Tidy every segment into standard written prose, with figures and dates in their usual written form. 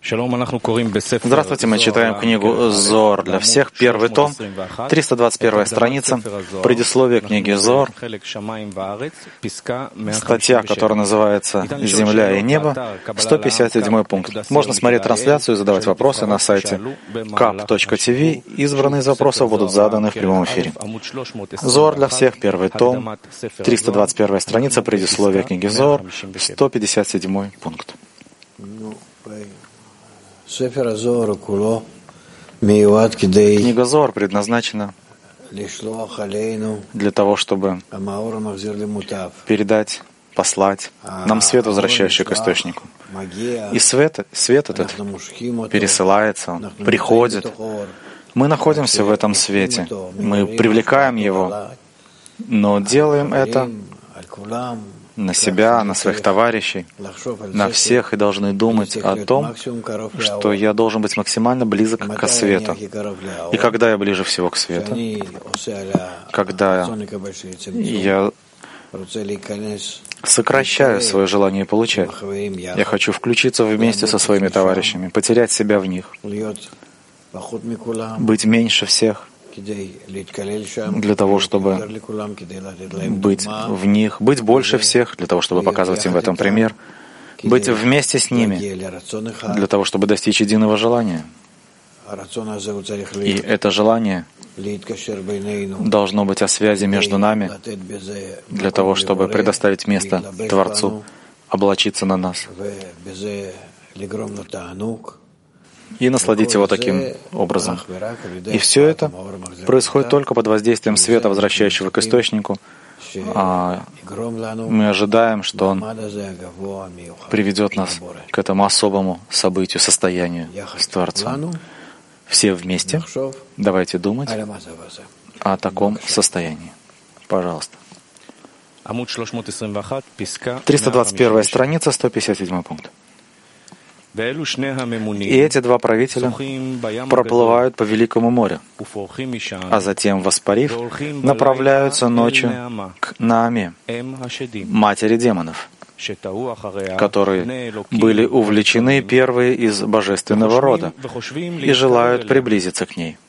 Здравствуйте, мы читаем книгу «Зоар для всех», первый том, 321 страница, предисловие книги «Зоар», статья, которая называется «Земля и небо», 157 пункт. Можно смотреть трансляцию и задавать вопросы на сайте kap.tv. Избранные из вопросов будут заданы в прямом эфире. «Зоар для всех», первый том, 321 страница, предисловие книги «Зоар», 157 пункт. Книга Зоар предназначена для того, чтобы передать, послать нам свет, возвращающий к источнику. И свет этот пересылается, он приходит. Мы находимся в этом свете, мы привлекаем его, но делаем это на себя, на своих товарищей, на всех, и должны думать о том, что я должен быть максимально близок к свету. И когда я ближе всего к свету, когда я сокращаю свое желание получать, я хочу включиться вместе со своими товарищами, потерять себя в них, быть меньше всех, для того, чтобы быть в них, быть больше всех, для того, чтобы показывать им в этом пример, быть вместе с ними, для того, чтобы достичь единого желания. И это желание должно быть о связи между нами, для того, чтобы предоставить место Творцу облачиться на нас и насладить его таким образом. И все это происходит только под воздействием света, возвращающего к источнику. Мы ожидаем, что он приведет нас к этому особому событию, состоянию с Творцом. Все вместе давайте думать о таком состоянии. Пожалуйста. 321 страница, 157 пункт. И эти два правителя проплывают по Великому морю, а затем, воспарив, направляются ночью к Нааме, матери демонов, которые были увлечены первые из божественного рода и желают приблизиться к ней.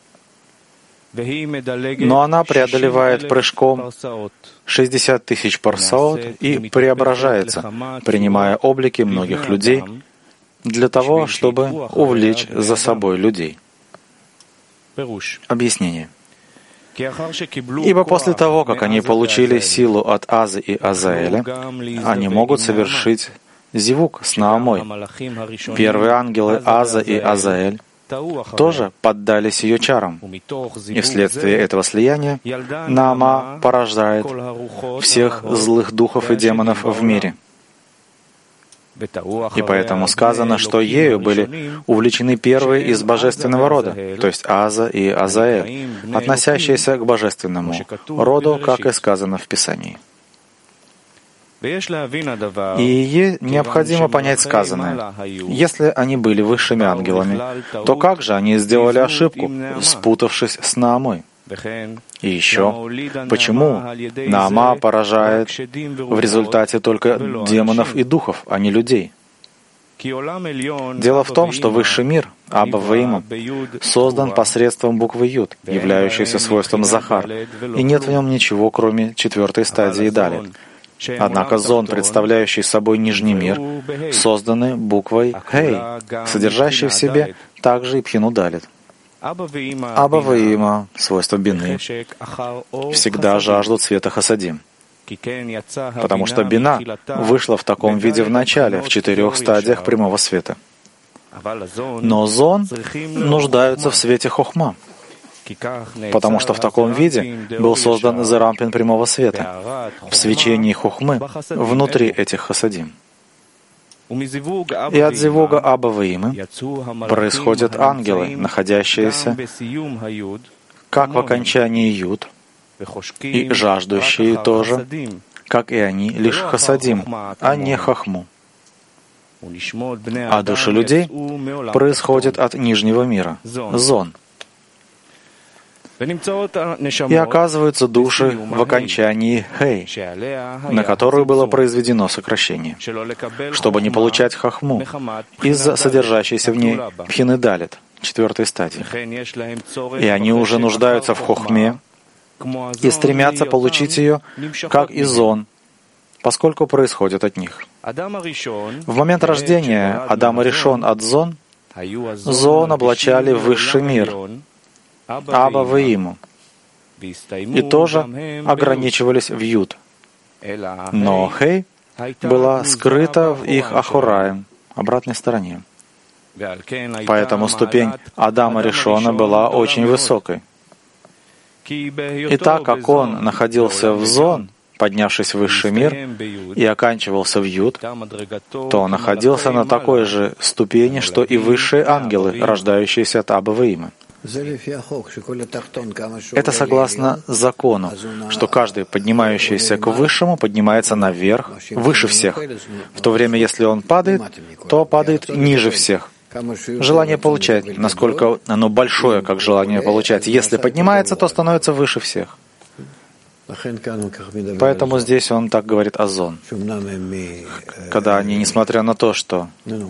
Но она преодолевает прыжком 60 тысяч парсаот и преображается, принимая облики многих людей, для того, чтобы увлечь за собой людей. Объяснение. Ибо после того, как они получили силу от Азы и Азаэля, они могут совершить зивук с Наамой. Первые ангелы Аза и Азаэль тоже поддались ее чарам. И вследствие этого слияния Наама порождает всех злых духов и демонов в мире. И поэтому сказано, что ею были увлечены первые из божественного рода, то есть Аза и Азаэль, относящиеся к божественному роду, как и сказано в Писании. И необходимо понять сказанное. Если они были высшими ангелами, то как же они сделали ошибку, спутавшись с Наамой? И еще, почему Наама поражает в результате только демонов и духов, а не людей? Дело в том, что высший мир, Аба Ваима, создан посредством буквы Юд, являющейся свойством Захар, и нет в нем ничего, кроме четвертой стадии Далит. Однако зон, представляющий собой нижний мир, созданы буквой Хей, содержащей в себе также и Пхину Далит. Аба Ваима, свойство бины, всегда жаждут света хасадим, потому что бина вышла в таком виде в начале, в 4 стадиях прямого света. Но зон нуждаются в свете хохма, потому что в таком виде был создан зарампин прямого света, в свечении хохмы внутри этих хасадим. И от зивуга Аба Ваимы происходят ангелы, находящиеся как в окончании Юд, и жаждущие тоже, как и они, лишь хасадим, а не хохму. А души людей происходят от нижнего мира, зон. И оказываются души в окончании «хей», на которую было произведено сокращение, чтобы не получать хохму из-за содержащейся в ней пхины далит, 4 стадии. И они уже нуждаются в хохме и стремятся получить ее, как и зон, поскольку происходит от них. В момент рождения Адама Ришон от зон, зон облачали в высший мир, Аба Ваиму, и тоже ограничивались в Юд. Но Хей была скрыта в их Ахураем, обратной стороне. Поэтому ступень Адама Ришона была очень высокой. И так как он находился в зон, поднявшись в высший мир, и оканчивался в Юд, то он находился на такой же ступени, что и высшие ангелы, рождающиеся от Аба Ваимы. Это согласно закону, что каждый, поднимающийся к высшему, поднимается наверх, выше всех, в то время, если он падает, то падает ниже всех. Желание получать, насколько оно большое, как желание получать. Если поднимается, то становится выше всех. Поэтому здесь он так говорит о зон. Когда они, несмотря на то, что...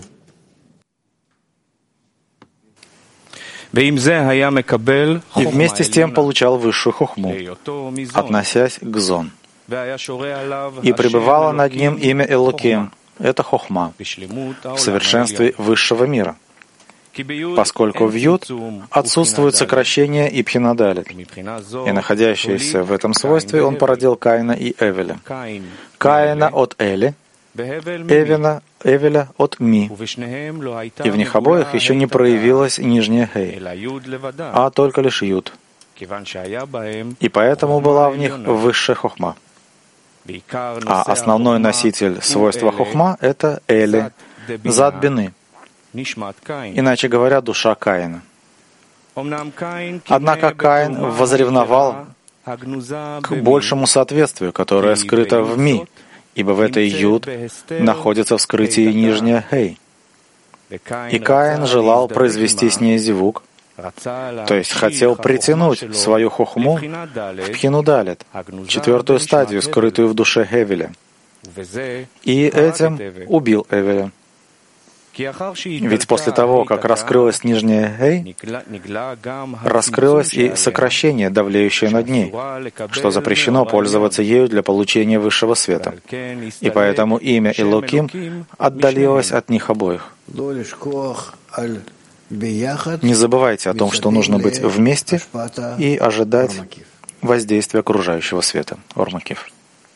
И вместе с тем получал высшую хохму, относясь к зон. И пребывало над ним имя Элоким. Это хохма в совершенстве высшего мира, поскольку в Юд отсутствует сокращение и пхинадалит. И находящийся в этом свойстве он породил Каина и Эвеля. Каина от Эли, Эвеля от Ми. И в них обоих еще не проявилась нижняя Хей, а только лишь Юд. И поэтому была в них высшая хохма. А основной носитель свойства хохма — это Эли, зад бины, иначе говоря, душа Каина. Однако Каин возревновал к большему соответствию, которое скрыто в Ми, ибо в этой Юд находится в скрытии нижняя Хей. И Каин желал произвести с ней зивук, то есть хотел притянуть свою хохму в пхинудалит, 4 стадию, скрытую в душе Эвеля. И этим убил Эвеля. Ведь после того, как раскрылась нижняя Хей, раскрылось и сокращение, давлеющее над ней, что запрещено пользоваться ею для получения высшего света. И поэтому имя Элоким отдалилось от них обоих. Не забывайте о том, что нужно быть вместе и ожидать воздействия окружающего света. Ормакив.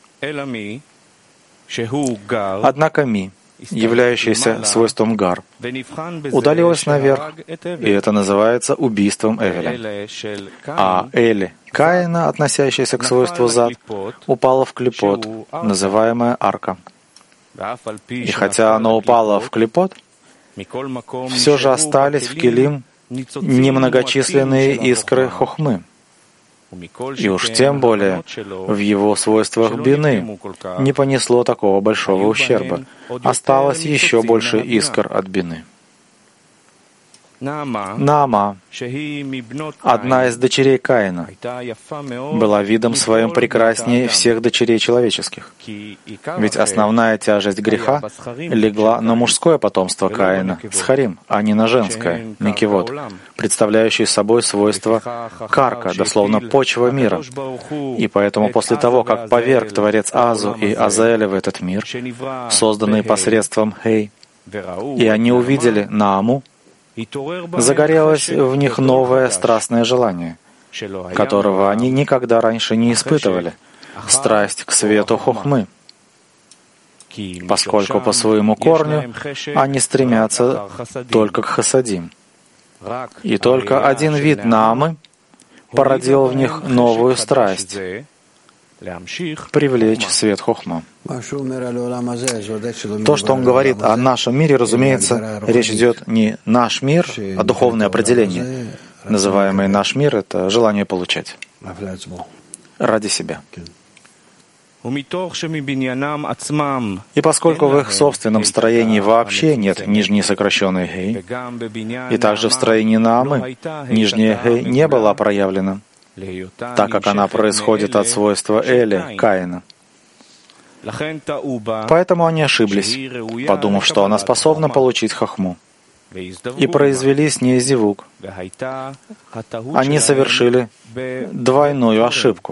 Однако Ми, являющаяся свойством Гар, удалилась наверх, и это называется убийством Эвеля. А Эли, Каина, относящаяся к свойству Зад, упала в клипот, называемая арка. И хотя она упала в клипот, все же остались в Келим немногочисленные искры хохмы. И уж тем более в его свойствах бины не понесло такого большого ущерба. Осталось еще больше искр от бины. Наама, одна из дочерей Каина, была видом своим прекраснее всех дочерей человеческих. Ведь основная тяжесть греха легла на мужское потомство Каина, Схарим, а не на женское, Микивот, представляющее собой свойство карка, дословно почва мира. И поэтому после того, как поверг Творец Азу и Азаэля в этот мир, созданный посредством Хей, и они увидели Нааму, загорелось в них новое страстное желание, которого они никогда раньше не испытывали, страсть к свету хохмы, поскольку по своему корню они стремятся только к хасадим. И только один вид Наамы породил в них новую страсть — привлечь свет хохма. То, что он говорит о нашем мире, разумеется, речь идет не наш мир, а духовное определение. Называемый наш мир — это желание получать ради себя. И поскольку в их собственном строении вообще нет нижней сокращенной Хей, и также в строении Наамы нижняя Хей не была проявлена, так как она происходит от свойства Эли, Каина. Поэтому они ошиблись, подумав, что она способна получить хохму, и произвели с ней зивуг. Они совершили двойную ошибку.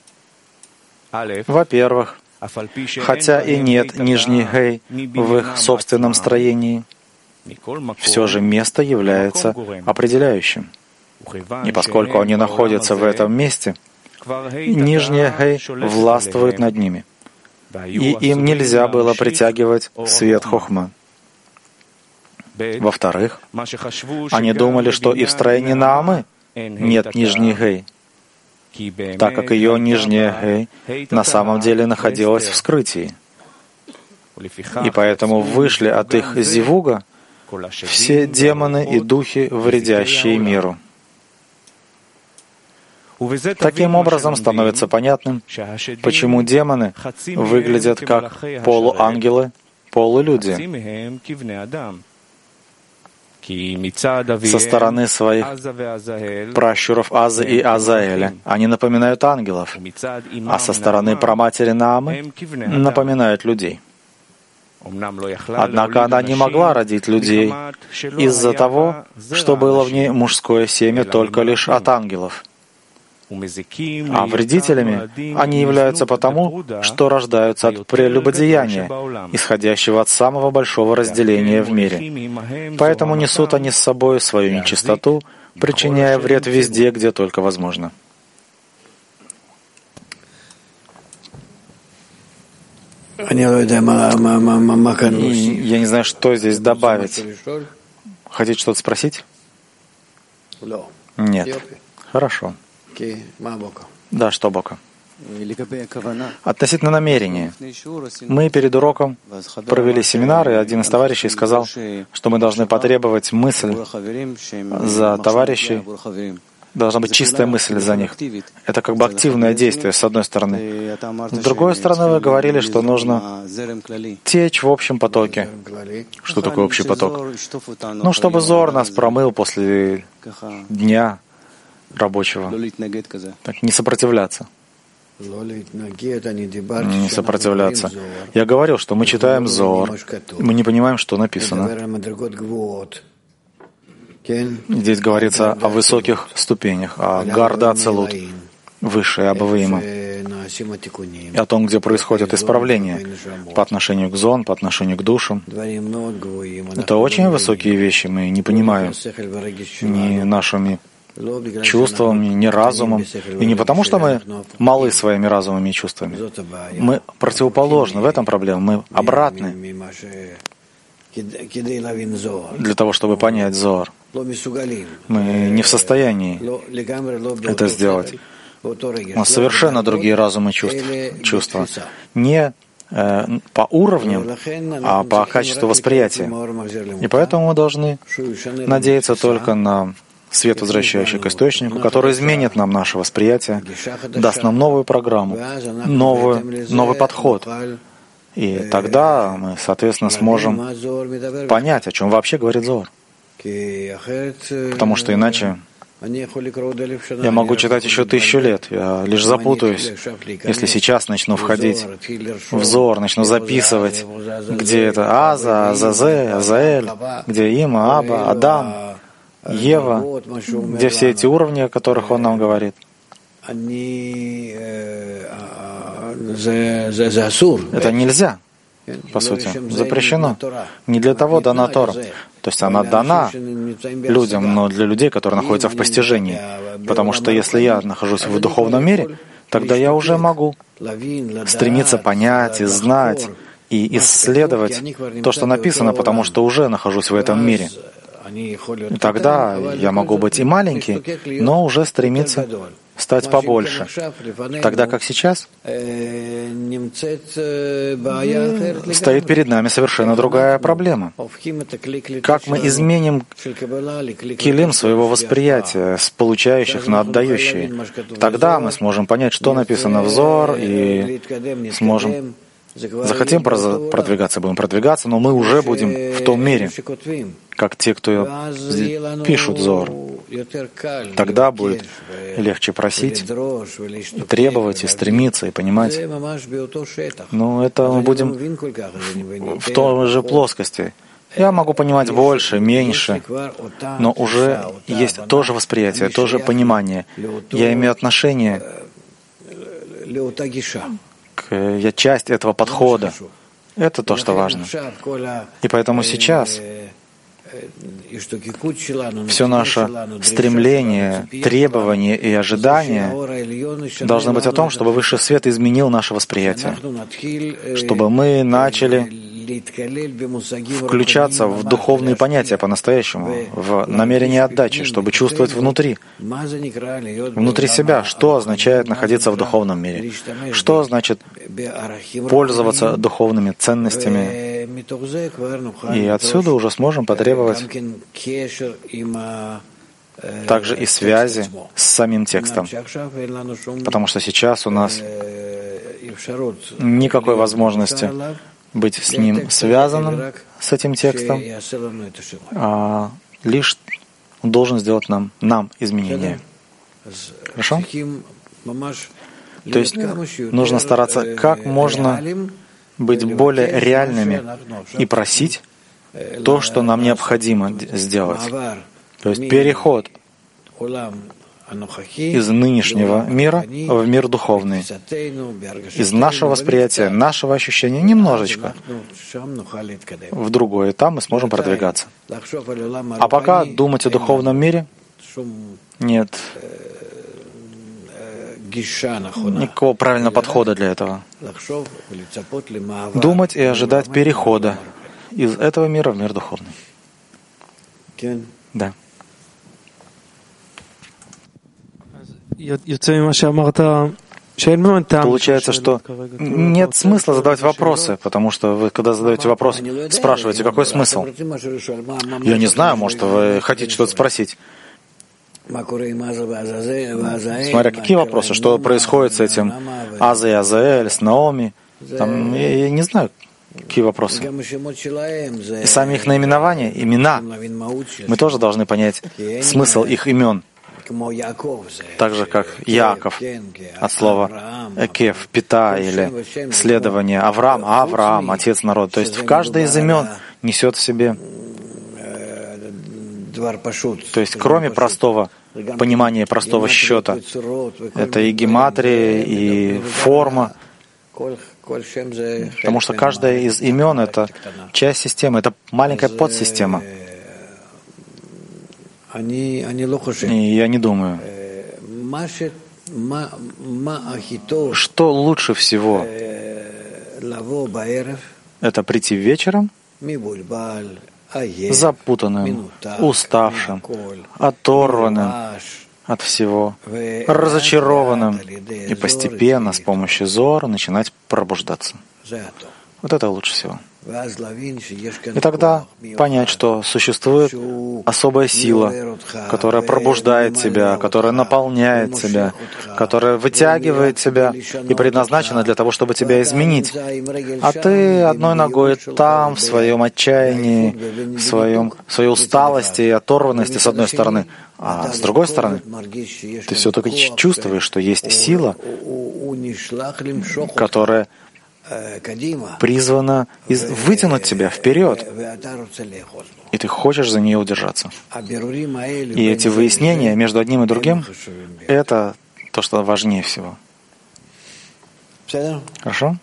Во-первых, хотя и нет нижней гей в их собственном строении, все же место является определяющим. И поскольку они находятся в этом месте, нижняя гей властвует над ними, и им нельзя было притягивать свет хохма. Во-вторых, они думали, что и в строении Наамы нет нижней гей, так как ее нижняя гей на самом деле находилась в скрытии. И поэтому вышли от их зивуга все демоны и духи, вредящие миру. Таким образом становится понятным, почему демоны выглядят как полуангелы, полулюди. Со стороны своих пращуров Азы и Азаэля они напоминают ангелов, а со стороны праматери Наамы напоминают людей. Однако она не могла родить людей из-за того, что было в ней мужское семя только лишь от ангелов. А вредителями они являются потому, что рождаются от прелюбодеяния, исходящего от самого большого разделения в мире. Поэтому несут они с собой свою нечистоту, причиняя вред везде, где только возможно. Я не знаю, что здесь добавить. Хотите что-то спросить? Нет. Хорошо. Да, что Бока? Относительно намерения. Мы перед уроком провели семинар, и один из товарищей сказал, что мы должны потребовать мысль за товарищей. Должна быть чистая мысль за них. Это как бы активное действие, с одной стороны. С другой стороны, вы говорили, что нужно течь в общем потоке. Что такое общий поток? Ну, чтобы Зор нас промыл после дня рабочего. Так, не сопротивляться. Не сопротивляться. Я говорил, что мы читаем Зор, мы не понимаем, что написано. Здесь говорится о высоких ступенях, о Гарда Ацелут, высшее Абаваима, и о том, где происходят исправления по отношению к зон, по отношению к душам. Это очень высокие вещи, мы не понимаем ни нашими чувствами, ни разумом. И не потому, что мы малы своими разумами и чувствами. Мы противоположны, в этом проблема, мы обратны для того, чтобы понять Зоар. Мы не в состоянии это сделать. У нас совершенно другие разумы и чувства. Не по уровням, а по качеству восприятия. И поэтому мы должны надеяться только на свет, возвращающий к источнику, который изменит нам наше восприятие, даст нам новую программу, новый подход. И тогда мы, соответственно, сможем понять, о чем вообще говорит Зоар. Потому что иначе я могу читать еще 1000 лет, я лишь запутаюсь. Если сейчас начну входить в Зоар, начну записывать, где это Аза, Азазе, Азаэль, где Има, Аба, Адам, Ева, где все эти уровни, о которых он нам говорит. Это нельзя, по сути, запрещено. Не для того дана Тора. То есть она дана людям, но для людей, которые находятся в постижении. Потому что если я нахожусь в духовном мире, тогда я уже могу стремиться понять и знать и исследовать то, что написано, потому что уже нахожусь в этом мире. И тогда я могу быть и маленький, но уже стремиться стать побольше. Тогда как сейчас стоит перед нами совершенно другая проблема. Как мы изменим килим своего восприятия с получающих на отдающие? Тогда мы сможем понять, что написано в Зоар, и сможем... Захотим продвигаться, будем продвигаться, но мы уже будем в том мире, как те, кто пишут Зоар. Тогда будет легче просить, и требовать, и стремиться, и понимать. Но это мы будем в той же плоскости. Я могу понимать больше, меньше, но уже есть то же восприятие, то же понимание. Я имею отношение, я часть этого подхода. Это то, что важно. И поэтому сейчас все наше стремление, требование и ожидание должны быть о том, чтобы Высший Свет изменил наше восприятие, чтобы мы начали включаться в духовные понятия по-настоящему, в намерение отдачи, чтобы чувствовать внутри себя, что означает находиться в духовном мире, что значит пользоваться духовными ценностями. И отсюда уже сможем потребовать также и связи с самим текстом, потому что сейчас у нас никакой возможности быть с ним связанным, с этим текстом, а лишь он должен сделать нам изменения. Хорошо? То есть нужно стараться как можно быть более реальными и просить то, что нам необходимо сделать. То есть переход из нынешнего мира в мир духовный, из нашего восприятия, нашего ощущения немножечко в другое, и там мы сможем продвигаться. А пока думать о духовном мире нет никакого правильного подхода для этого. Думать и ожидать перехода из этого мира в мир духовный. Да. Получается, что нет смысла задавать вопросы, потому что вы, когда задаете вопрос, спрашиваете, какой смысл? Я не знаю, может, вы хотите что-то спросить. Смотря какие вопросы, что происходит с этим Аза и Азаэль, с Наоми, там, я не знаю, какие вопросы. И сами их наименования, имена, мы тоже должны понять смысл их имен. Так же, как Яков, от слова Экев, Пита, или следование Авраам, отец народа. То есть в каждое из имен несет в себе, то есть кроме простого понимания, простого счета, это и гематрия, и форма, потому что каждое из имен — это часть системы, это маленькая подсистема. И я не думаю, что лучше всего это прийти вечером запутанным, уставшим, оторванным от всего, разочарованным, и постепенно с помощью зора начинать пробуждаться. Вот это лучше всего. И тогда понять, что существует особая сила, которая пробуждает тебя, которая наполняет тебя, которая вытягивает тебя и предназначена для того, чтобы тебя изменить. А ты одной ногой там, в своем отчаянии, в своей усталости и оторванности с одной стороны, а с другой стороны, ты все-таки чувствуешь, что есть сила, которая призвана вытянуть тебя вперед, и ты хочешь за нее удержаться. И эти выяснения между одним и другим — это то, что важнее всего. Хорошо?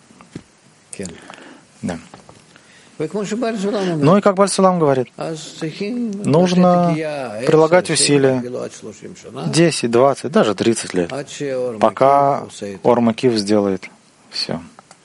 Да. Ну и как Бааль Сулам говорит, нужно прилагать усилия 10, 20, даже 30 лет, пока Ор Макив сделает все.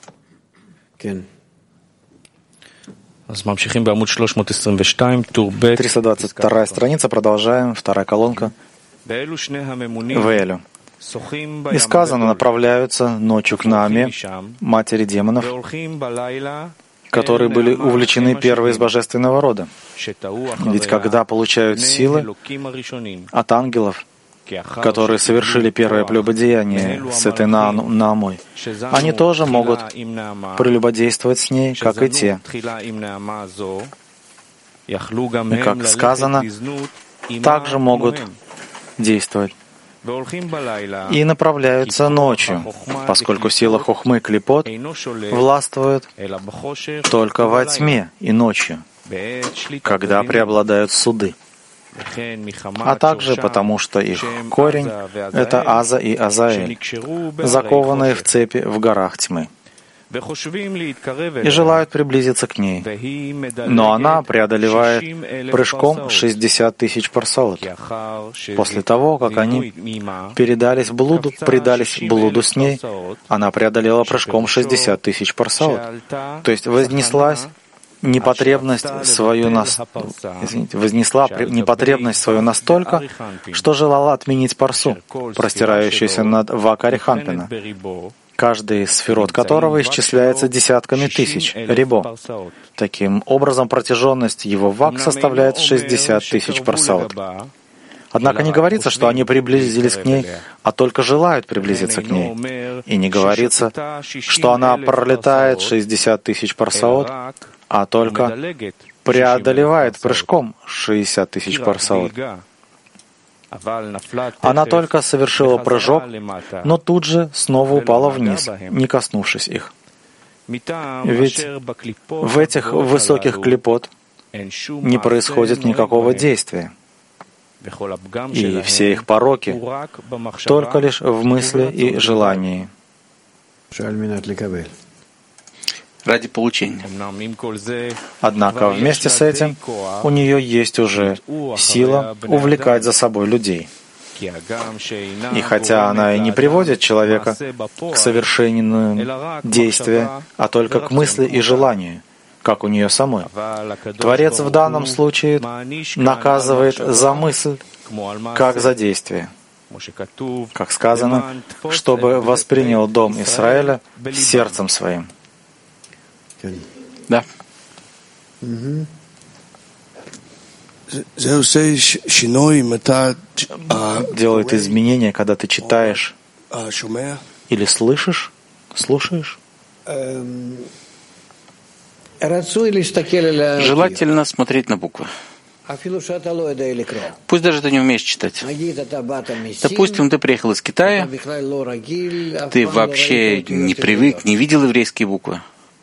322 страница, продолжаем, вторая колонка. В Элю. И сказано, направляются ночью к Нааме, матери демонов, которые были увлечены первой из божественного рода. Ведь когда получают силы от ангелов, которые совершили первое прелюбодеяние с этой Наамой, они тоже могут прелюбодействовать с ней, как и те. И как сказано, также могут действовать. И направляются ночью, поскольку сила хохмы клипот властвует только во тьме и ночью, когда преобладают суды, а также потому, что их корень — это Аза и Азаэль, закованные в цепи в горах тьмы, и желают приблизиться к ней. Но она преодолевает прыжком 60 тысяч парсаот. После того, как они предались блуду с ней, она преодолела прыжком 60 тысяч парсаот. То есть вознесла непотребность свою настолько, что желала отменить парсу, простирающуюся над Вакари Ханпина, каждый из сферот которого исчисляется десятками тысяч, рибо. Таким образом, протяженность его вак составляет 60 тысяч парсаот. Однако не говорится, что они приблизились к ней, а только желают приблизиться к ней. И не говорится, что она пролетает 60 тысяч парсаот, а только преодолевает прыжком 60 тысяч парсаот. Она только совершила прыжок, но тут же снова упала вниз, не коснувшись их. Ведь в этих высоких клипот не происходит никакого действия. И все их пороки только лишь в мысли и желании. Ради получения. Однако вместе с этим у нее есть уже сила увлекать за собой людей. И хотя она и не приводит человека к совершению действия, а только к мысли и желанию, как у нее самой, Творец в данном случае наказывает за мысль, как за действие. Как сказано, чтобы воспринял дом Израиля сердцем своим. Да. Делает изменения, когда ты читаешь или слышишь, слушаешь. Желательно смотреть на буквы. Пусть даже ты не умеешь читать. Допустим, ты приехал из Китая, ты вообще не привык, не видел еврейские буквы.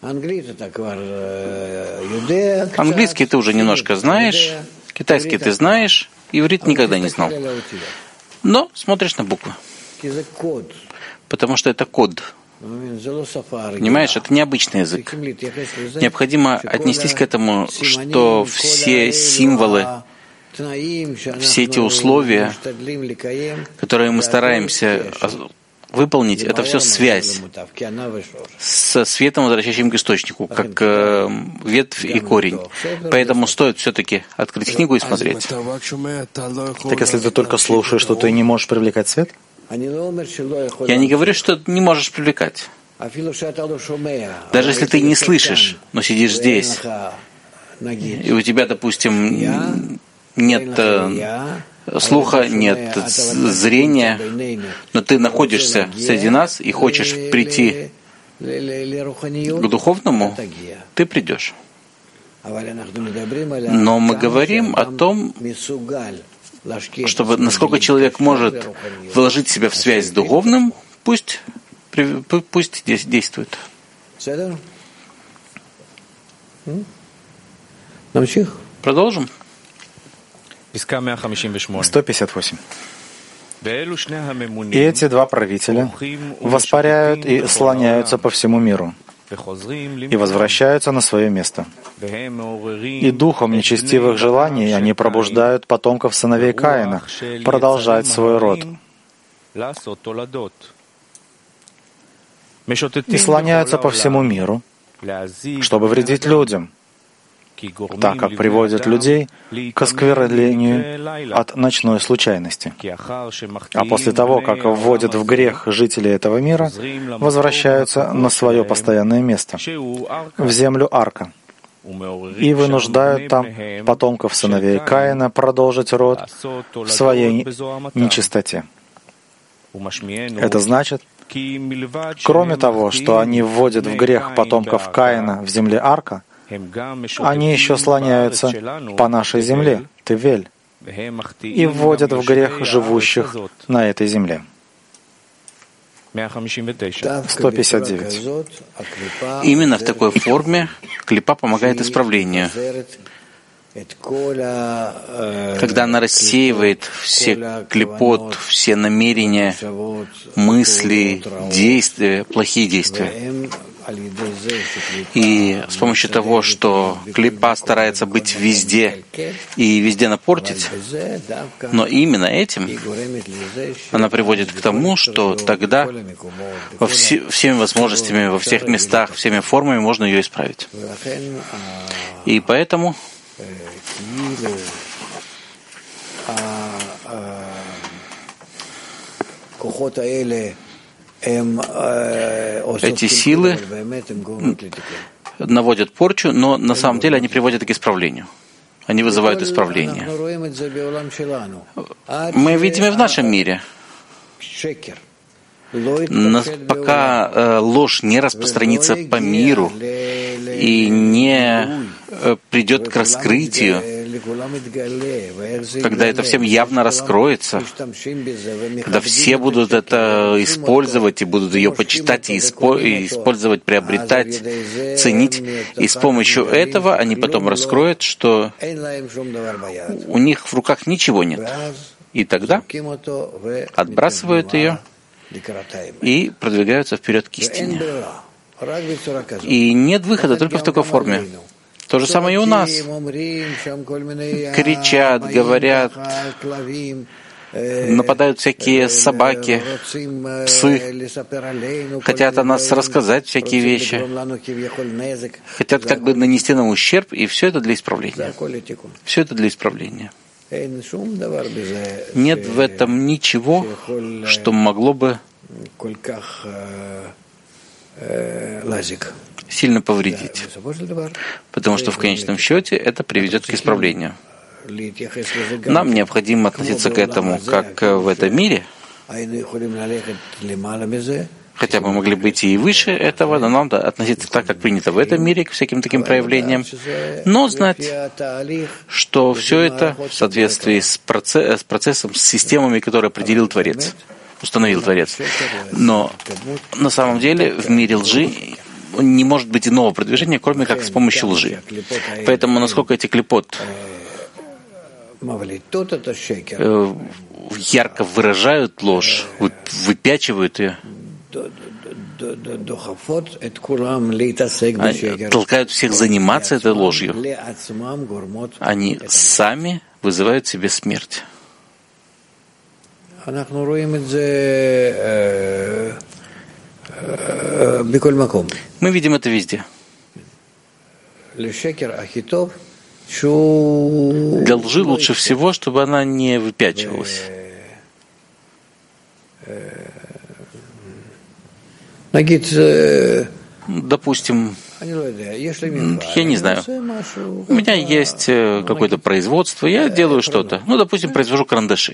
Английский ты уже немножко знаешь, китайский ты знаешь, иврит никогда не знал. Но смотришь на буквы. Потому что это код. Понимаешь, это необычный язык. Необходимо отнестись к этому, что все символы, все эти условия, которые мы стараемся выполнить, это все связь со светом, возвращающим к источнику, как ветвь и корень. Поэтому стоит все-таки открыть книгу и смотреть. Так если ты только слушаешь, что ты не можешь привлекать свет? Я не говорю, что не можешь привлекать. Даже если ты не слышишь, но сидишь здесь, и у тебя, допустим, нет слуха, нет зрения, но ты находишься среди нас и хочешь прийти к духовному, ты придешь. Но мы говорим о том, чтобы насколько человек может вложить себя в связь с духовным, пусть действует. Продолжим. 158. И эти два правителя воспаряют и слоняются по всему миру и возвращаются на свое место. И духом нечестивых желаний они пробуждают потомков сыновей Каина продолжать свой род. И слоняются по всему миру, чтобы вредить людям, так как приводят людей к осквернению от ночной случайности. А после того, как вводят в грех жителей этого мира, возвращаются на свое постоянное место, в землю Арка, и вынуждают там потомков сыновей Каина продолжить род в своей нечистоте. Это значит, кроме того, что они вводят в грех потомков Каина в земле Арка, они еще слоняются по нашей земле, Тевель, и вводят в грех живущих на этой земле. 159. Именно в такой форме клипа помогает исправлению. Когда она рассеивает все клипот, все намерения, мысли, действия, плохие действия. И с помощью того, что клипа старается быть везде и везде напортить, но именно этим она приводит к тому, что тогда всеми возможностями, во всех местах, всеми формами можно ее исправить. И поэтому эти силы наводят порчу, но на самом деле они приводят к исправлению. Они вызывают исправление. Мы видим и в нашем мире. Пока ложь не распространится по миру и не придет к раскрытию, когда это всем явно раскроется, когда все будут это использовать и будут ее почитать и использовать, приобретать, ценить, и с помощью этого они потом раскроют, что у них в руках ничего нет. И тогда отбрасывают ее и продвигаются вперед к истине. И нет выхода только в такой форме. То же самое и у нас. Кричат, говорят, нападают всякие собаки, псы, хотят о нас рассказать всякие вещи, хотят как бы нанести нам ущерб, и все это для исправления. Все это для исправления. Нет в этом ничего, что могло бы сильно повредить, потому что в конечном счете это приведет к исправлению. Нам необходимо относиться к этому как в этом мире, хотя мы могли быть и выше этого, но нам надо относиться так, как принято в этом мире, к всяким таким проявлениям, но знать, что все это в соответствии с процессом, с системами, которые определил Творец, установил Творец. Но на самом деле в мире лжи не может быть иного продвижения, кроме как с помощью лжи. Поэтому насколько эти клипот ярко выражают ложь, выпячивают ее, толкают всех заниматься этой ложью, они сами вызывают себе смерть. Мы видим это везде. Для лжи лучше всего, чтобы она не выпячивалась. Допустим, я не знаю, у меня есть какое-то производство, я делаю что-то. Ну, допустим, произвожу карандаши.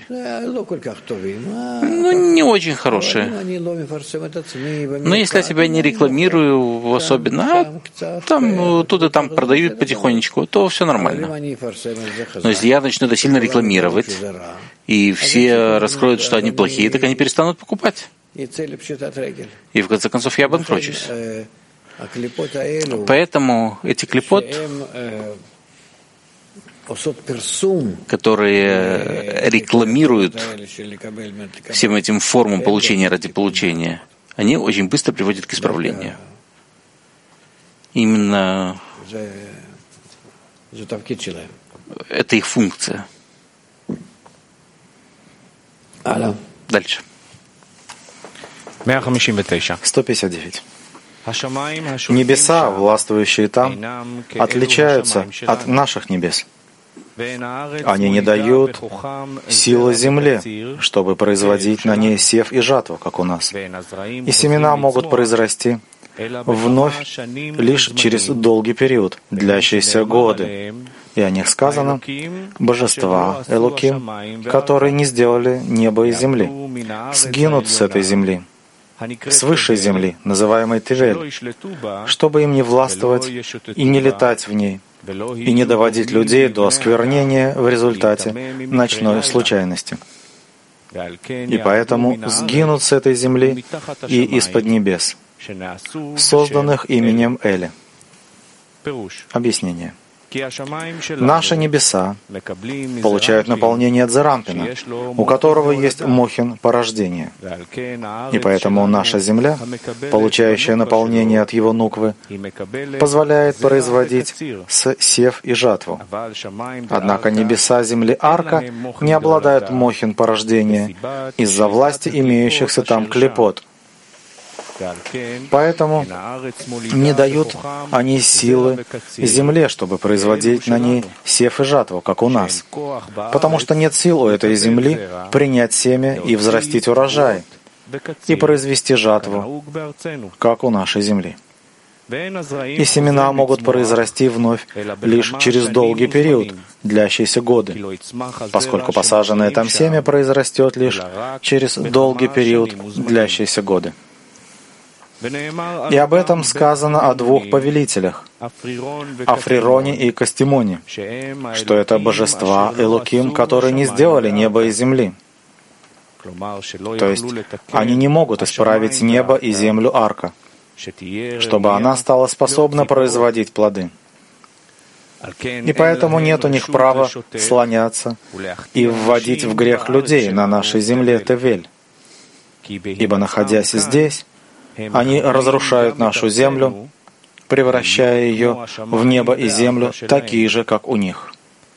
Ну, не очень хорошие. Но если я себя не рекламирую особенно, там тут и там продают потихонечку, то все нормально. Но если я начну это сильно рекламировать, и все раскроют, что они плохие, так они перестанут покупать. И в конце концов я обанкрочусь. Поэтому эти клипот, которые рекламируют всем этим формам получения ради получения, они очень быстро приводят к исправлению. Именно это их функция. Дальше. 159. Небеса, властвующие там, отличаются от наших небес. Они не дают силы земле, чтобы производить на ней сев и жатву, как у нас. И семена могут произрасти вновь лишь через долгий период, длящиеся годы. И о них сказано: божества Элоким, которые не сделали небо и земли, сгинут с этой земли, с высшей земли, называемой Тивель, чтобы им не властвовать и не летать в ней, и не доводить людей до осквернения в результате ночной случайности. И поэтому сгинут с этой земли и из-под небес, созданных именем Эли. Объяснение. Наши небеса получают наполнение от Зарампина, у которого есть мохин порождения. И поэтому наша земля, получающая наполнение от его нуквы, позволяет производить сев и жатву. Однако небеса земли Арка не обладают мохин порождения из-за власти имеющихся там клепот. Поэтому не дают они силы земле, чтобы производить на ней сев и жатву, как у нас. Потому что нет сил у этой земли принять семя и взрастить урожай, и произвести жатву, как у нашей земли. И семена могут произрасти вновь лишь через долгий период, длящийся годы, поскольку посаженное там семя произрастет лишь через долгий период, длящийся годы. И об этом сказано о двух повелителях, Африроне и Кастимоне, что это божества Элоким, которые не сделали небо и земли. То есть они не могут исправить небо и землю Арка, чтобы она стала способна производить плоды. И поэтому нет у них права слоняться и вводить в грех людей на нашей земле Тевель, ибо, находясь здесь, они разрушают нашу землю, превращая ее в небо и землю, такие же, как у них.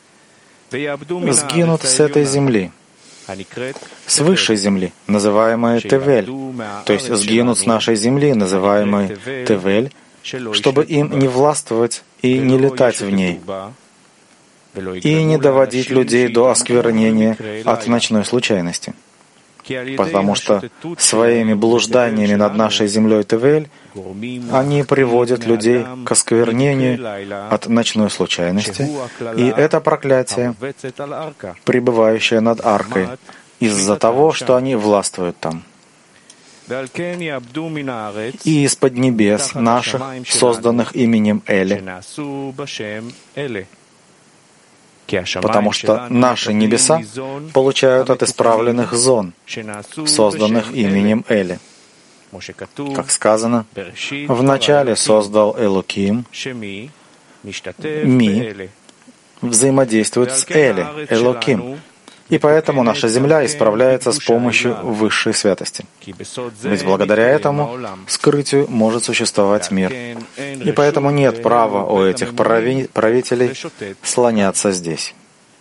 Сгинут с этой земли, с высшей земли, называемой Тевель, то есть сгинут с нашей земли, называемой Тевель, чтобы им не властвовать и не летать в ней, и не доводить людей до осквернения от ночной случайности. Потому что своими блужданиями над нашей землей Тевель они приводят людей к осквернению от ночной случайности, и это проклятие, пребывающее над аркой, из-за того, что они властвуют там. И из-под небес наших, созданных именем Эли, потому что наши небеса получают от исправленных зон, созданных именем Эли. Как сказано, «Вначале создал Элоким, Ми взаимодействует с Эли, Элоким». И поэтому наша земля исправляется с помощью высшей святости. Ведь благодаря этому скрытию может существовать мир. И поэтому нет права у этих правителей слоняться здесь.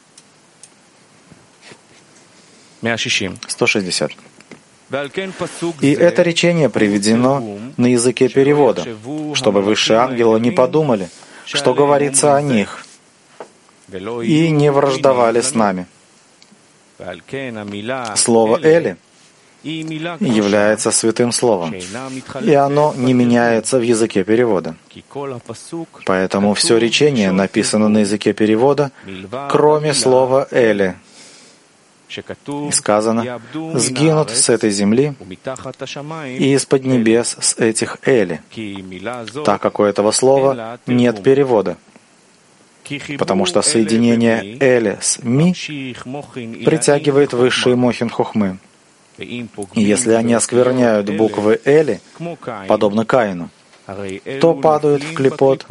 160. И это речение приведено на языке перевода, чтобы высшие ангелы не подумали, что говорится о них, и не враждовали с нами. Слово «Эли» является святым словом, и оно не меняется в языке перевода. Поэтому все речение написано на языке перевода, кроме слова «Эли». И сказано, «Сгинут с этой земли и из-под небес с этих Эли», так как у этого слова нет перевода. Потому что соединение Эли с Ми притягивает высшие мохин хохмы. И если они оскверняют буквы Эли, подобно Каину, то падают в клепот,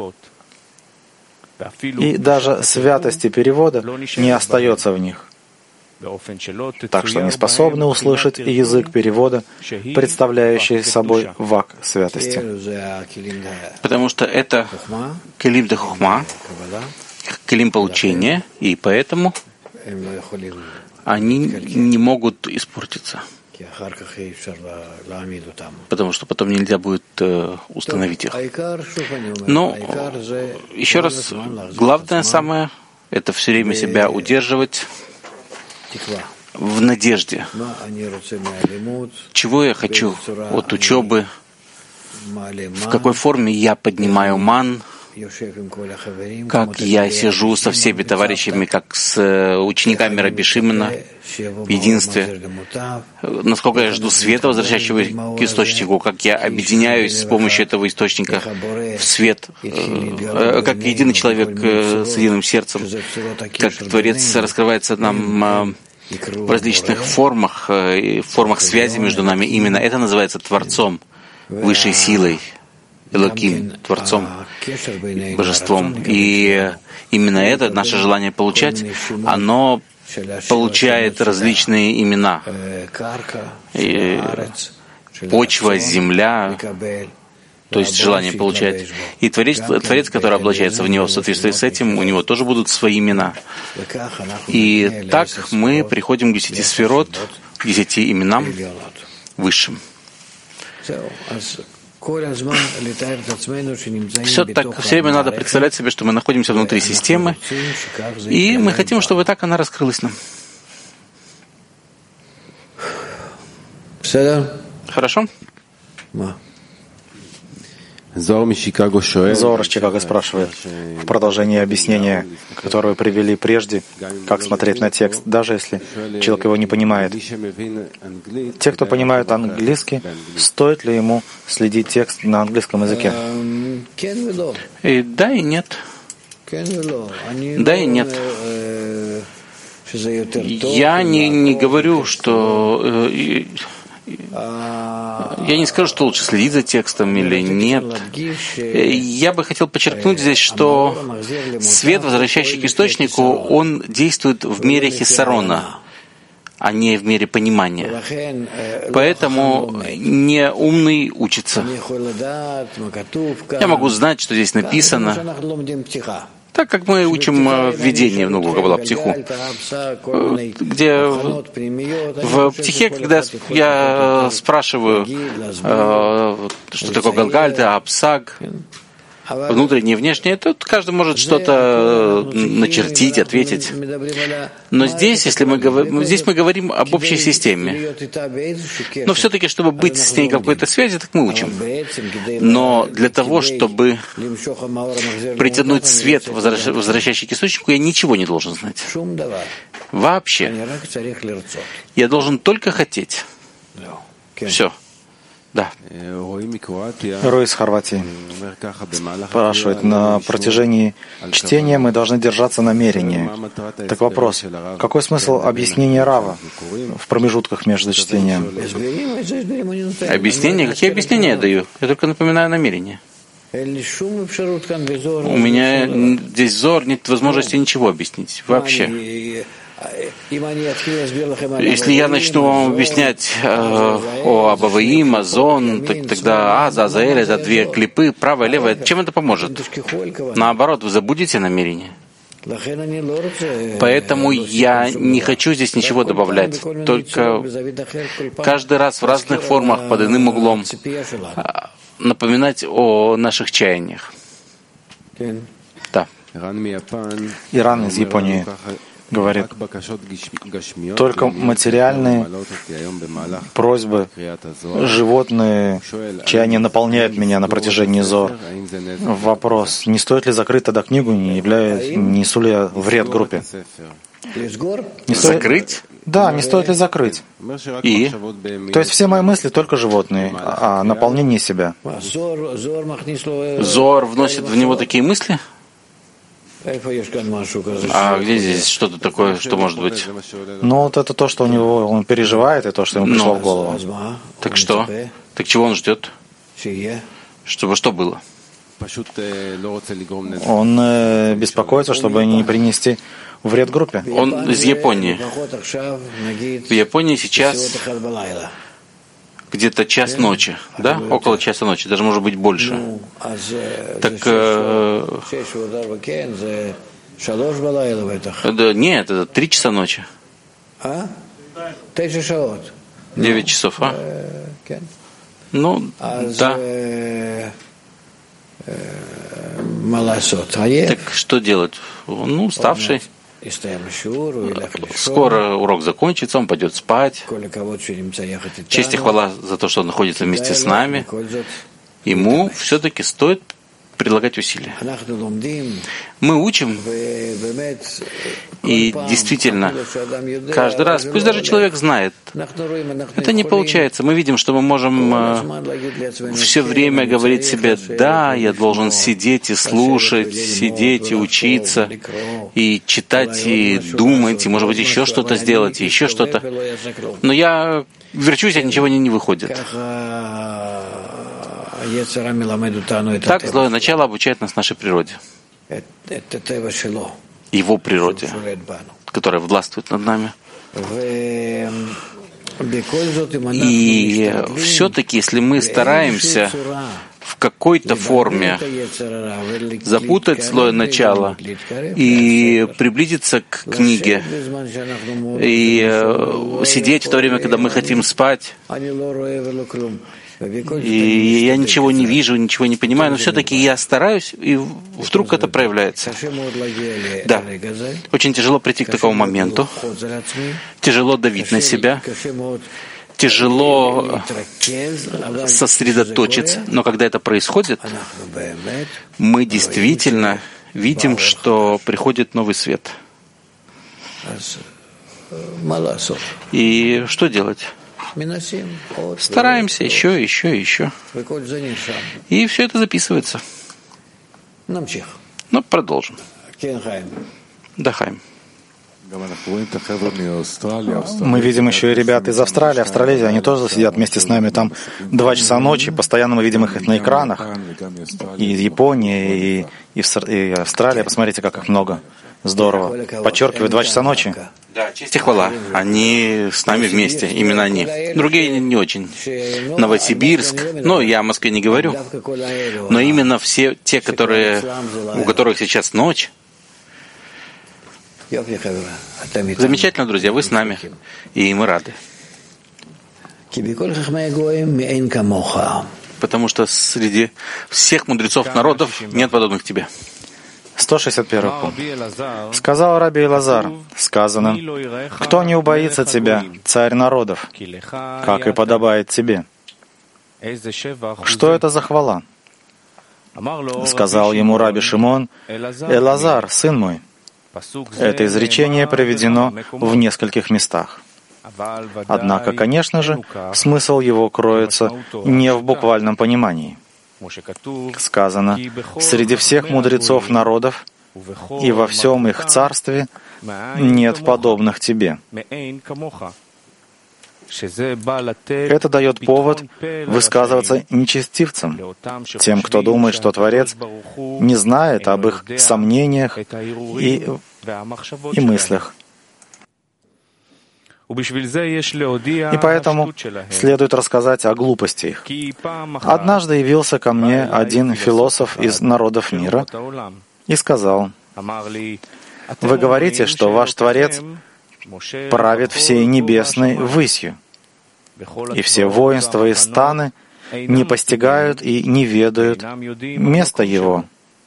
и даже святости перевода не остается в них. Так что не способны услышать язык перевода, представляющий собой вак святости. Потому что это келим де хохма, келим получения, и поэтому они не могут испортиться. Потому что потом нельзя будет установить их. Но еще раз, главное самое — это все время себя удерживать в надежде. Чего я хочу от учебы, в какой форме я поднимаю ман, как я сижу со всеми товарищами, как с учениками Раби Шимона в единстве, насколько я жду света, возвращающего к источнику, как я объединяюсь с помощью этого источника в свет, как единый человек с единым сердцем, как Творец раскрывается нам в различных формах, формах связи между нами. Именно это называется Творцом, высшей силой, Элоким, Творцом, Божеством. И именно это, наше желание получать, оно получает различные имена. И почва, земля, то есть желание получать. И Творец, который облачается в него в соответствии с этим, у него тоже будут свои имена. И так мы приходим к 10 сферот, к 10 именам высшим. Все время надо представлять себе, что мы находимся внутри системы, и мы хотим, чтобы так она раскрылась нам. Хорошо? Зор из Чикаго спрашивает, в продолжении объяснения, которое вы привели прежде, как смотреть на текст, даже если человек его не понимает. Те, кто понимают английский, стоит ли ему следить текст на английском языке? И да, и нет. Да и нет. Я не говорю, что... Я не скажу, что лучше следить за текстом или нет. Я бы хотел подчеркнуть здесь, что свет, возвращающий к источнику, он действует в мере хиссарона, а не в мере понимания. Поэтому неумный учится. Я могу знать, что здесь написано, так как мы учим введение в новую Каббала Птиху, где в Птихе, когда я спрашиваю, что такое Галгальта, Апсаг, внутреннее и внешнее, тут каждый может что-то начертить, ответить. Но здесь, мы говорим об общей системе. Но все-таки, чтобы быть с ней в какой-то связи, так мы учим. Но для того, чтобы притянуть свет, возвращающий к источнику, я ничего не должен знать. Вообще. Я должен только хотеть. Все. Да. Рой из Хорватии спрашивает, на протяжении чтения мы должны держаться намерения. Так вопрос, какой смысл объяснения Рава в промежутках между чтением? Объяснение? Какие объяснения я даю? Я только напоминаю намерение. У меня здесь зор, нет возможности ничего объяснить. Вообще. Если я начну вам объяснять о Абаваим, Азон, тогда Азаэль — это две клипы, правая и левая. Чем это поможет? Наоборот, вы забудете намерение. Поэтому я не хочу здесь ничего добавлять, только каждый раз в разных формах, под иным углом, напоминать о наших чаяниях. Да. Иран из Японии говорит, только материальные просьбы, животные, чаяния наполняют меня на протяжении зор. Вопрос, не стоит ли закрыть тогда книгу, несу ли я вред группе? Закрыть? Да, не стоит ли закрыть? И? То есть все мои мысли только животные, а наполнение себя. Зор вносит в него такие мысли? А где здесь что-то такое, что может быть? Ну, вот это то, что у него, он переживает, и то, что ему пришло в голову. Так что? Так чего он ждет? Чтобы что было? Он беспокоится, чтобы не принести вред группе. Он из Японии. В Японии сейчас где-то час ночи, да? Около часа ночи, даже может быть больше. Так нет, это 3 часа ночи. 9 часов, а? Ну, да. Так что делать? Ну, уставший. Скоро урок закончится, он пойдет спать. Честь и хвала за то, что он находится вместе с нами. Ему все-таки стоит прилагать усилия. Мы учим, и действительно, каждый раз, пусть даже человек знает, это не получается. Мы видим, что мы можем все время говорить себе: да, я должен сидеть и слушать, сидеть и учиться, и читать, и думать, и, может быть, еще что-то сделать, и еще что-то. Но я верчусь, а ничего не выходит. Так злое начало обучает нас нашей природе, его природе, которая властвует над нами. И все-таки, если мы стараемся в какой-то форме запутать злое начало и приблизиться к книге, и сидеть в то время, когда мы хотим спать, и я ничего не вижу, ничего не понимаю, но все-таки я стараюсь, и вдруг это проявляется. Да, очень тяжело прийти к такому моменту, тяжело давить на себя, тяжело сосредоточиться, но когда это происходит, мы действительно видим, что приходит новый свет. И что делать? Стараемся еще. И все это записывается. Ну, продолжим. Да, Хайм. Мы видим еще и ребят из Австралии. Австралийцы, они тоже сидят вместе с нами там 2 часа ночи. Постоянно мы видим их на экранах. И из Японии, и Австралия. Посмотрите, как их много. Здорово. Подчеркиваю, 2 часа ночи. Да, честь и хвала. Они с нами вместе, именно они. Другие не очень. Новосибирск, я о Москве не говорю. Но именно все те, у которых сейчас ночь. Замечательно, друзья, вы с нами, и мы рады. Потому что среди всех мудрецов народов нет подобных тебе. 161 пункт. Сказал Раби Элазар, сказано: «Кто не убоится тебя, царь народов, как и подобает тебе». Что это за хвала? Сказал ему Раби Шимон: «Элазар, сын мой». Это изречение приведено в нескольких местах. Однако, конечно же, смысл его кроется не в буквальном понимании. Сказано: «Среди всех мудрецов народов и во всем их царстве нет подобных тебе». Это дает повод высказываться нечестивцам, тем, кто думает, что Творец не знает об их сомнениях и мыслях. И поэтому следует рассказать о глупости их. Однажды явился ко мне один философ из народов мира и сказал: «Вы говорите, что ваш Творец правит всей небесной высью, и все воинства и станы не постигают и не ведают места Его».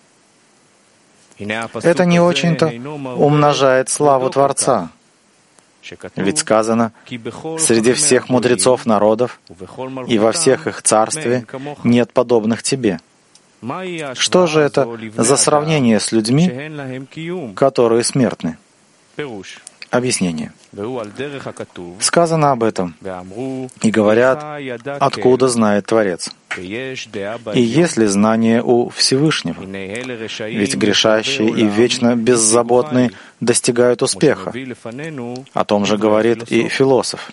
Это не очень-то умножает славу Творца. Ведь сказано: «Среди всех мудрецов народов и во всех их царстве нет подобных тебе». Что же это за сравнение с людьми, которые смертны? Объяснение. Сказано об этом, и говорят: откуда знает Творец? И есть ли знание у Всевышнего? Ведь грешащие и вечно беззаботные достигают успеха. О том же говорит и философ.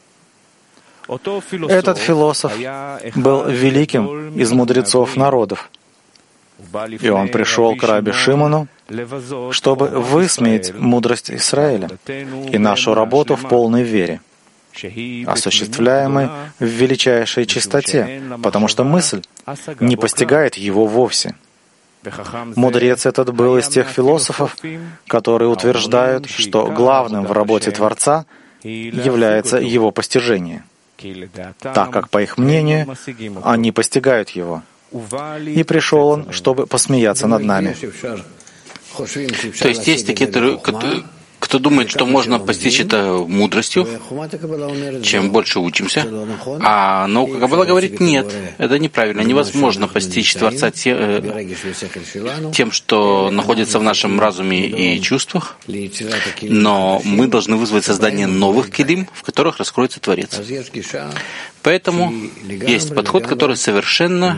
Этот философ был великим из мудрецов народов, и он пришел к Раби Шимону, чтобы высмеять мудрость Израиля и нашу работу в полной вере, осуществляемой в величайшей чистоте, потому что мысль не постигает его вовсе. Мудрец этот был из тех философов, которые утверждают, что главным в работе Творца является его постижение, так как, по их мнению, они постигают его. И пришел он, чтобы посмеяться над нами. То есть есть такие, кто думает, что можно постичь это мудростью, чем больше учимся, а наука Каббала говорит, нет, это неправильно, невозможно постичь Творца тем, что находится в нашем разуме и чувствах, но мы должны вызвать создание новых келим, в которых раскроется Творец. Поэтому есть подход, который совершенно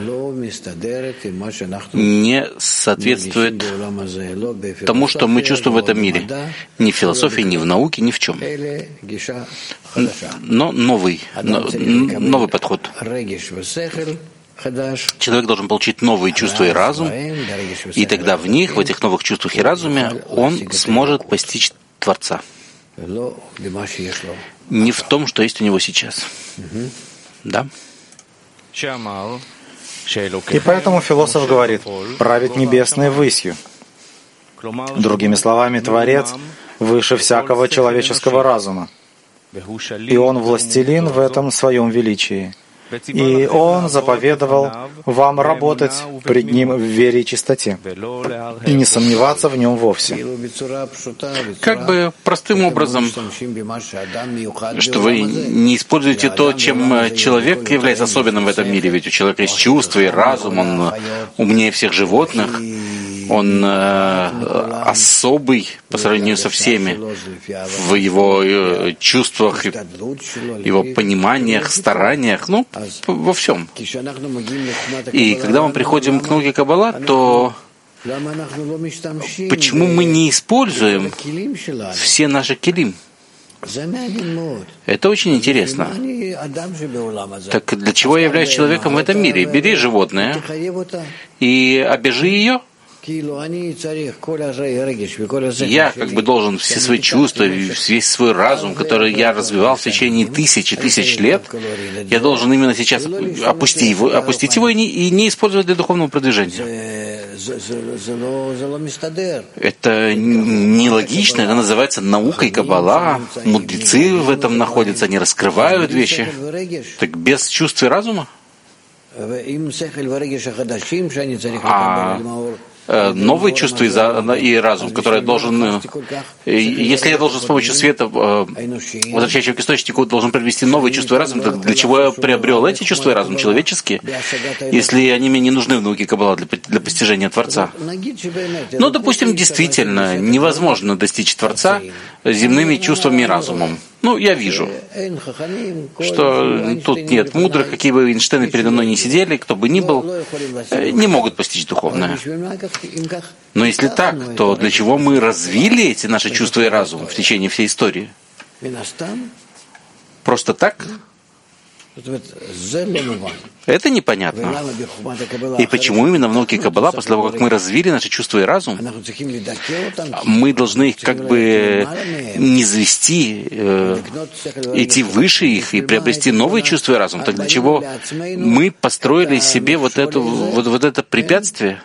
не соответствует тому, что мы чувствуем в этом мире. Ни в философии, ни в науке, ни в чем. Но новый подход. Человек должен получить новые чувства и разум, и тогда в них, в этих новых чувствах и разуме, он сможет постичь Творца. Не в том, что есть у него сейчас. Да? И поэтому философ говорит, правит небесной высью. Другими словами, Творец выше всякого человеческого разума. И Он властелин в этом своем величии. И Он заповедовал вам работать пред Ним в вере и чистоте, и не сомневаться в Нем вовсе. Как бы простым образом, что вы не используете то, чем человек является особенным в этом мире, ведь у человека есть чувства и разум, он умнее всех животных, он особый по сравнению со всеми в его чувствах, его пониманиях, стараниях, во всем. И когда мы приходим к науке Каббала, то почему мы не используем все наши келим? Это очень интересно. Так для чего я являюсь человеком в этом мире? Бери животное и обяжи ее. Я как бы должен все свои чувства, весь свой разум, который я развивал в течение тысяч и тысяч лет, я должен именно сейчас опустить его и не использовать для духовного продвижения. Это нелогично, это называется наукой Каббала. Мудрецы в этом находятся, они раскрывают вещи. Так без чувств и разума? Новые чувства и разум, которые я должен... Если я должен с помощью света, возвращающего к источнику, должен привести новые чувства и разум, то для чего я приобрел эти чувства и разум человеческие, если они мне не нужны в науке Каббала для постижения Творца? Ну, допустим, действительно невозможно достичь Творца земными чувствами и разумом. Я вижу, что тут нет мудрых, какие бы Эйнштейны передо мной ни сидели, кто бы ни был, не могут постичь духовное. Но если так, то для чего мы развили эти наши чувства и разум в течение всей истории? Просто так? Это непонятно. И почему именно в науке Каббала, после того, как мы развили наши чувства и разум, мы должны их как бы не завести, идти выше их и приобрести новые чувства и разум? Так для чего мы построили себе вот это препятствие?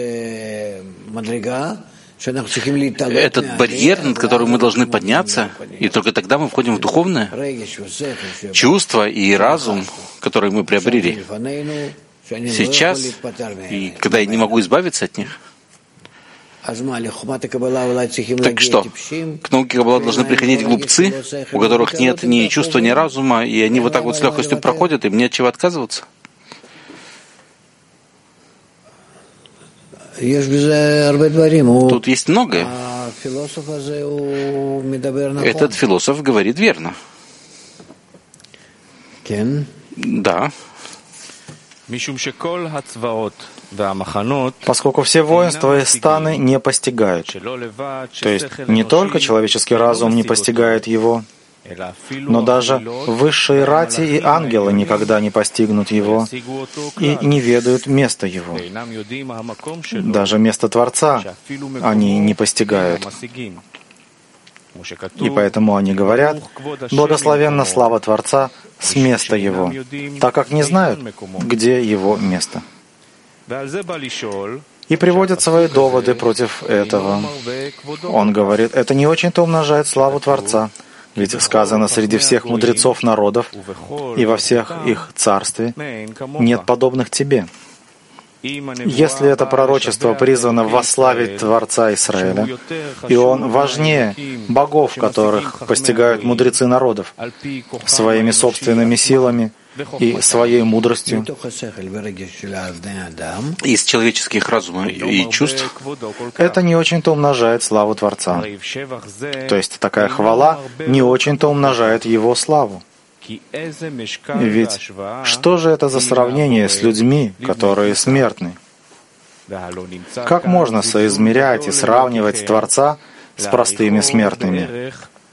Этот барьер, над которым мы должны подняться, и только тогда мы входим в духовное. Чувство и разум, которые мы приобрели сейчас, и когда я не могу избавиться от них. Так что, к науке Каббала должны приходить глупцы, у которых нет ни чувства, ни разума, и они вот так вот с легкостью проходят, им нет чего отказываться. Тут есть многое. Этот философ говорит верно. Да. Поскольку все воинства и станы не постигают. То есть не только человеческий разум не постигает его, но даже высшие рати и ангелы никогда не постигнут его и не ведают места его. Даже место Творца они не постигают. И поэтому они говорят: «Благословенна слава Творца с места Его», так как не знают, где Его место. И приводят свои доводы против этого. Он говорит: это не очень-то умножает славу Творца. Ведь сказано: среди всех мудрецов народов и во всех их царстве нет подобных тебе. Если это пророчество призвано восславить Творца Израиля, и он важнее богов, которых постигают мудрецы народов, своими собственными силами и своей мудростью, из человеческих разума и чувств, это не очень-то умножает славу Творца. То есть такая хвала не очень-то умножает его славу. Ведь что же это за сравнение с людьми, которые смертны? Как можно соизмерять и сравнивать Творца с простыми смертными?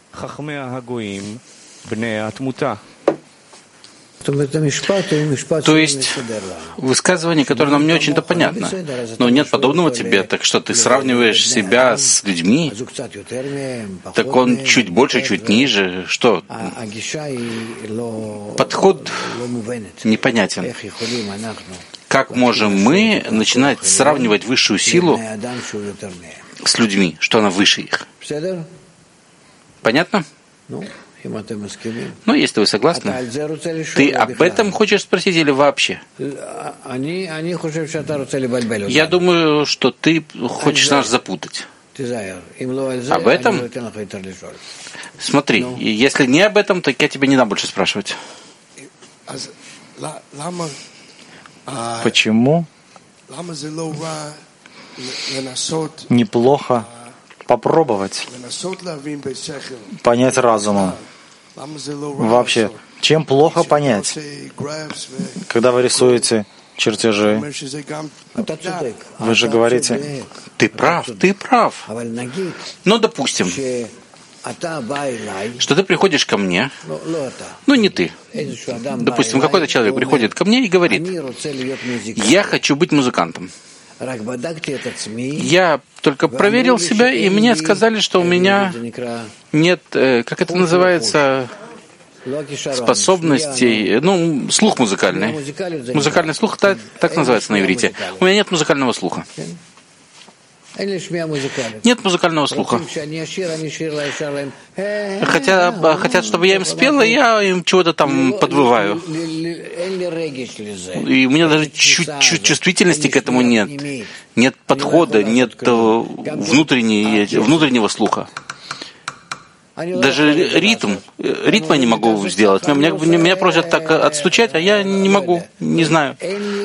То есть высказывание, которое нам не очень-то понятно. Но нет подобного тебе, так что ты сравниваешь себя с людьми, так он чуть больше, чуть ниже. Что? Подход непонятен. Как можем мы начинать сравнивать высшую силу с людьми, что она выше их? Понятно? Ну, если вы согласны, ты об этом хочешь спросить или вообще? Я думаю, что ты хочешь нас запутать. Об этом? Смотри, если не об этом, то я тебя не дам больше спрашивать. Почему неплохо попробовать понять разумом? Вообще, чем плохо понять, когда вы рисуете чертежи? Вы же говорите, ты прав. Но допустим, что ты приходишь ко мне, ну не ты, допустим, какой-то человек приходит ко мне и говорит, я хочу быть музыкантом. Я только проверил себя, и мне сказали, что у меня нет, как это называется, способностей, ну, слух музыкальный. Музыкальный слух, так называется на иврите. У меня нет музыкального слуха. Нет музыкального слуха. Хотят, чтобы я им спел, и я им чего-то там подвываю. И у меня даже чуть чувствительности к этому нет. Нет подхода, нет внутреннего слуха. Даже ритма я не могу сделать. Меня просят так отстучать, а я не могу, не знаю.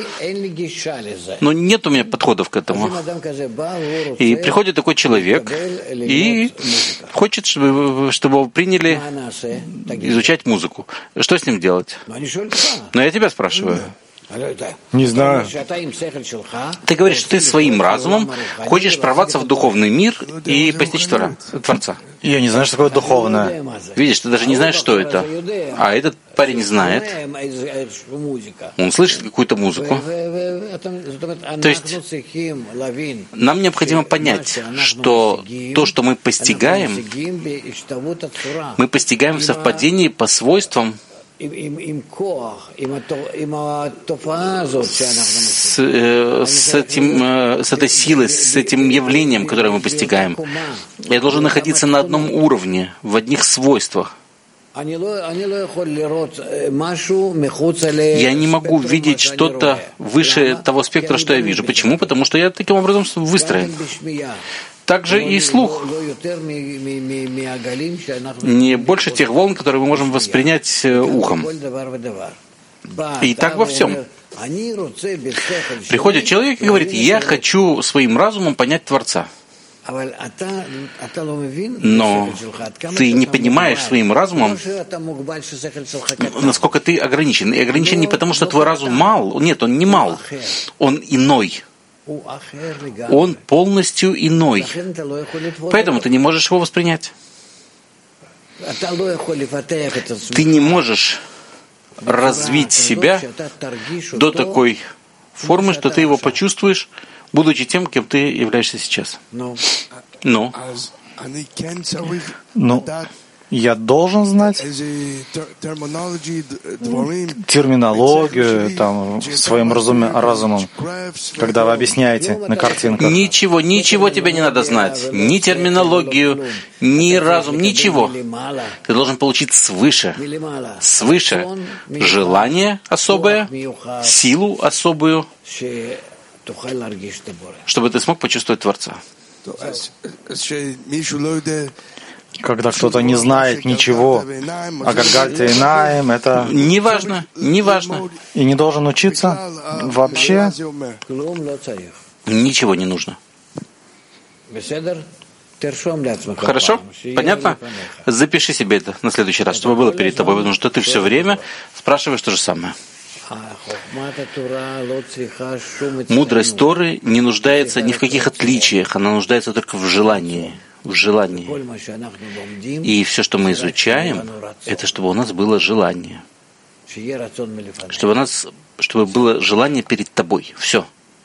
Но нет у меня подходов к этому. И приходит такой человек и хочет, чтобы его приняли изучать музыку. Что с ним делать? Но я тебя спрашиваю. Не знаю. Ты говоришь, что ты своим разумом хочешь прорваться в духовный мир и постичь Творца. Я не знаю, что такое духовное. Видишь, ты даже не знаешь, что это. А этот парень знает. Он слышит какую-то музыку. То есть нам необходимо понять, что то, что мы постигаем в совпадении по свойствам с этой силой, с этим явлением, которое мы постигаем. Я должен находиться на одном уровне, в одних свойствах. Я не могу видеть что-то выше того спектра, что я вижу. Почему? Потому что я таким образом выстроен. Также и слух. Не больше тех волн, которые мы можем воспринять ухом. И так во всем. Приходит человек и говорит, я хочу своим разумом понять Творца. Но ты не понимаешь своим разумом, насколько ты ограничен. И ограничен не потому, что твой разум мал. Нет, он не мал. Он иной. Он полностью иной. Поэтому ты не можешь его воспринять. Ты не можешь развить себя до такой формы, что ты его почувствуешь, будучи тем, кем ты являешься сейчас. Но я должен знать терминологию там, своим разумом, когда вы объясняете на картинках. Ничего тебе не надо знать. Ни терминологию, ни разум, ничего. Ты должен получить свыше. Свыше желание особое, силу особую, чтобы ты смог почувствовать Творца. Когда кто-то не знает ничего о Гальгальте Инаим, это неважно. И не должен учиться вообще. Ничего не нужно. Хорошо? Понятно? Запиши себе это на следующий раз, чтобы было перед тобой, потому что ты все время спрашиваешь то же самое. Мудрость Торы не нуждается ни в каких отличиях, она нуждается только в желании. И все, что мы изучаем, это чтобы у нас было желание. Чтобы было желание перед тобой. Все.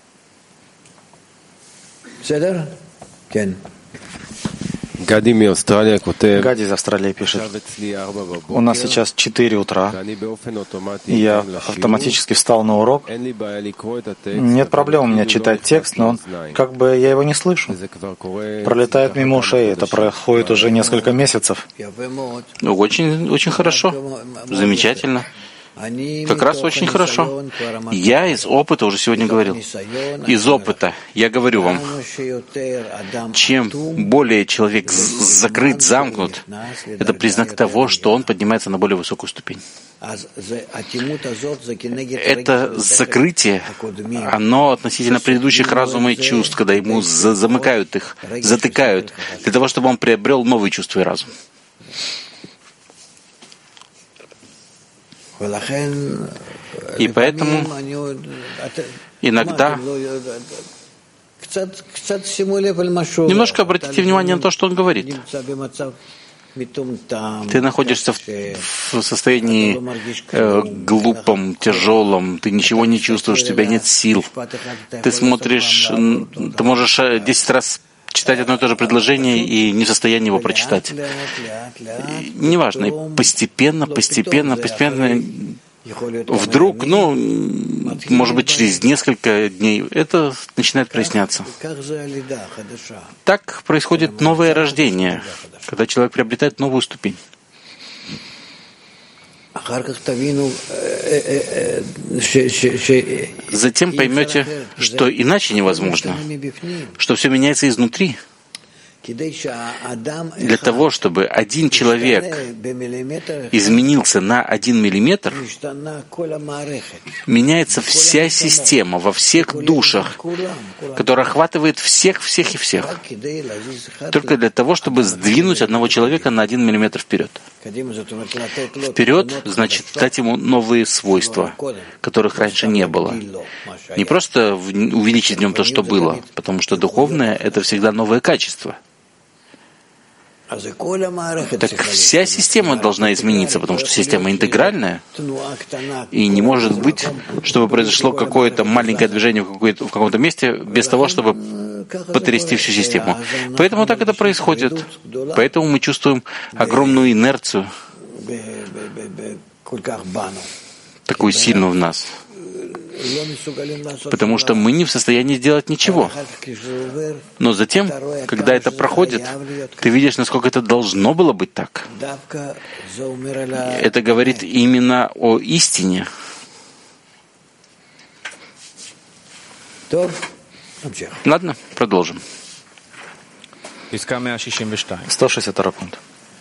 Гади из Австралии пишет: у нас сейчас 4 утра, и я автоматически встал на урок. Нет проблем у меня читать текст, но как бы я его не слышу. Пролетает мимо ушей, это проходит уже несколько месяцев. Очень, очень хорошо. Замечательно. Как раз очень хорошо. Я из опыта уже сегодня говорил. Из опыта я говорю вам, чем более человек закрыт, замкнут, это признак того, что он поднимается на более высокую ступень. Это закрытие, оно относительно предыдущих разума и чувств, когда ему замыкают их, затыкают, для того, чтобы он приобрел новые чувства и разум. И поэтому иногда немножко обратите внимание на то, что он говорит. Ты находишься в состоянии глупом, тяжелом, ты ничего не чувствуешь, у тебя нет сил. Ты смотришь, ты можешь 10 раз читать одно и то же предложение и не в состоянии его прочитать. Неважно, постепенно, вдруг, может быть, через несколько дней это начинает проясняться. Так происходит новое рождение, когда человек приобретает новую ступень. Затем поймете, что иначе невозможно, что все меняется изнутри. Для того, чтобы один человек изменился на 1 миллиметр, меняется вся система во всех душах, которая охватывает всех и всех. Только для того, чтобы сдвинуть одного человека на 1 миллиметр вперед. Вперед, значит, дать ему новые свойства, которых раньше не было. Не просто увеличить в нем то, что было, потому что духовное — это всегда новое качество. Так вся система должна измениться, потому что система интегральная, и не может быть, чтобы произошло какое-то маленькое движение в каком-то месте без того, чтобы потрясти всю систему. Поэтому так это происходит. Поэтому мы чувствуем огромную инерцию, такую сильную в нас. Потому что мы не в состоянии сделать ничего. Но затем, когда это проходит, ты видишь, насколько это должно было быть так. Это говорит именно о истине. Ладно, продолжим. 162 пункт.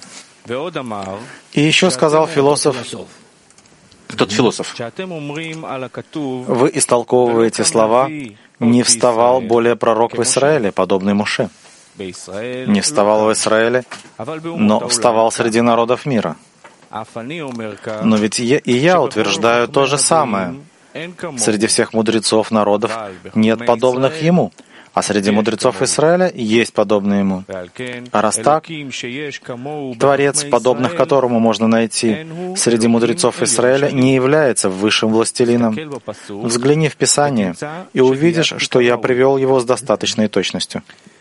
И еще сказал философ, тот философ: вы истолковываете слова «не вставал более пророк в Израиле, подобный Моше». Не вставал в Израиле, но вставал среди народов мира. Но ведь и я утверждаю то же самое. Среди всех мудрецов народов нет подобных ему, а среди мудрецов Израиля есть подобные ему. А раз так, Творец, подобных которому можно найти среди мудрецов Израиля, не является высшим властелином. Взгляни в Писание и увидишь, что я привел его с достаточной точностью.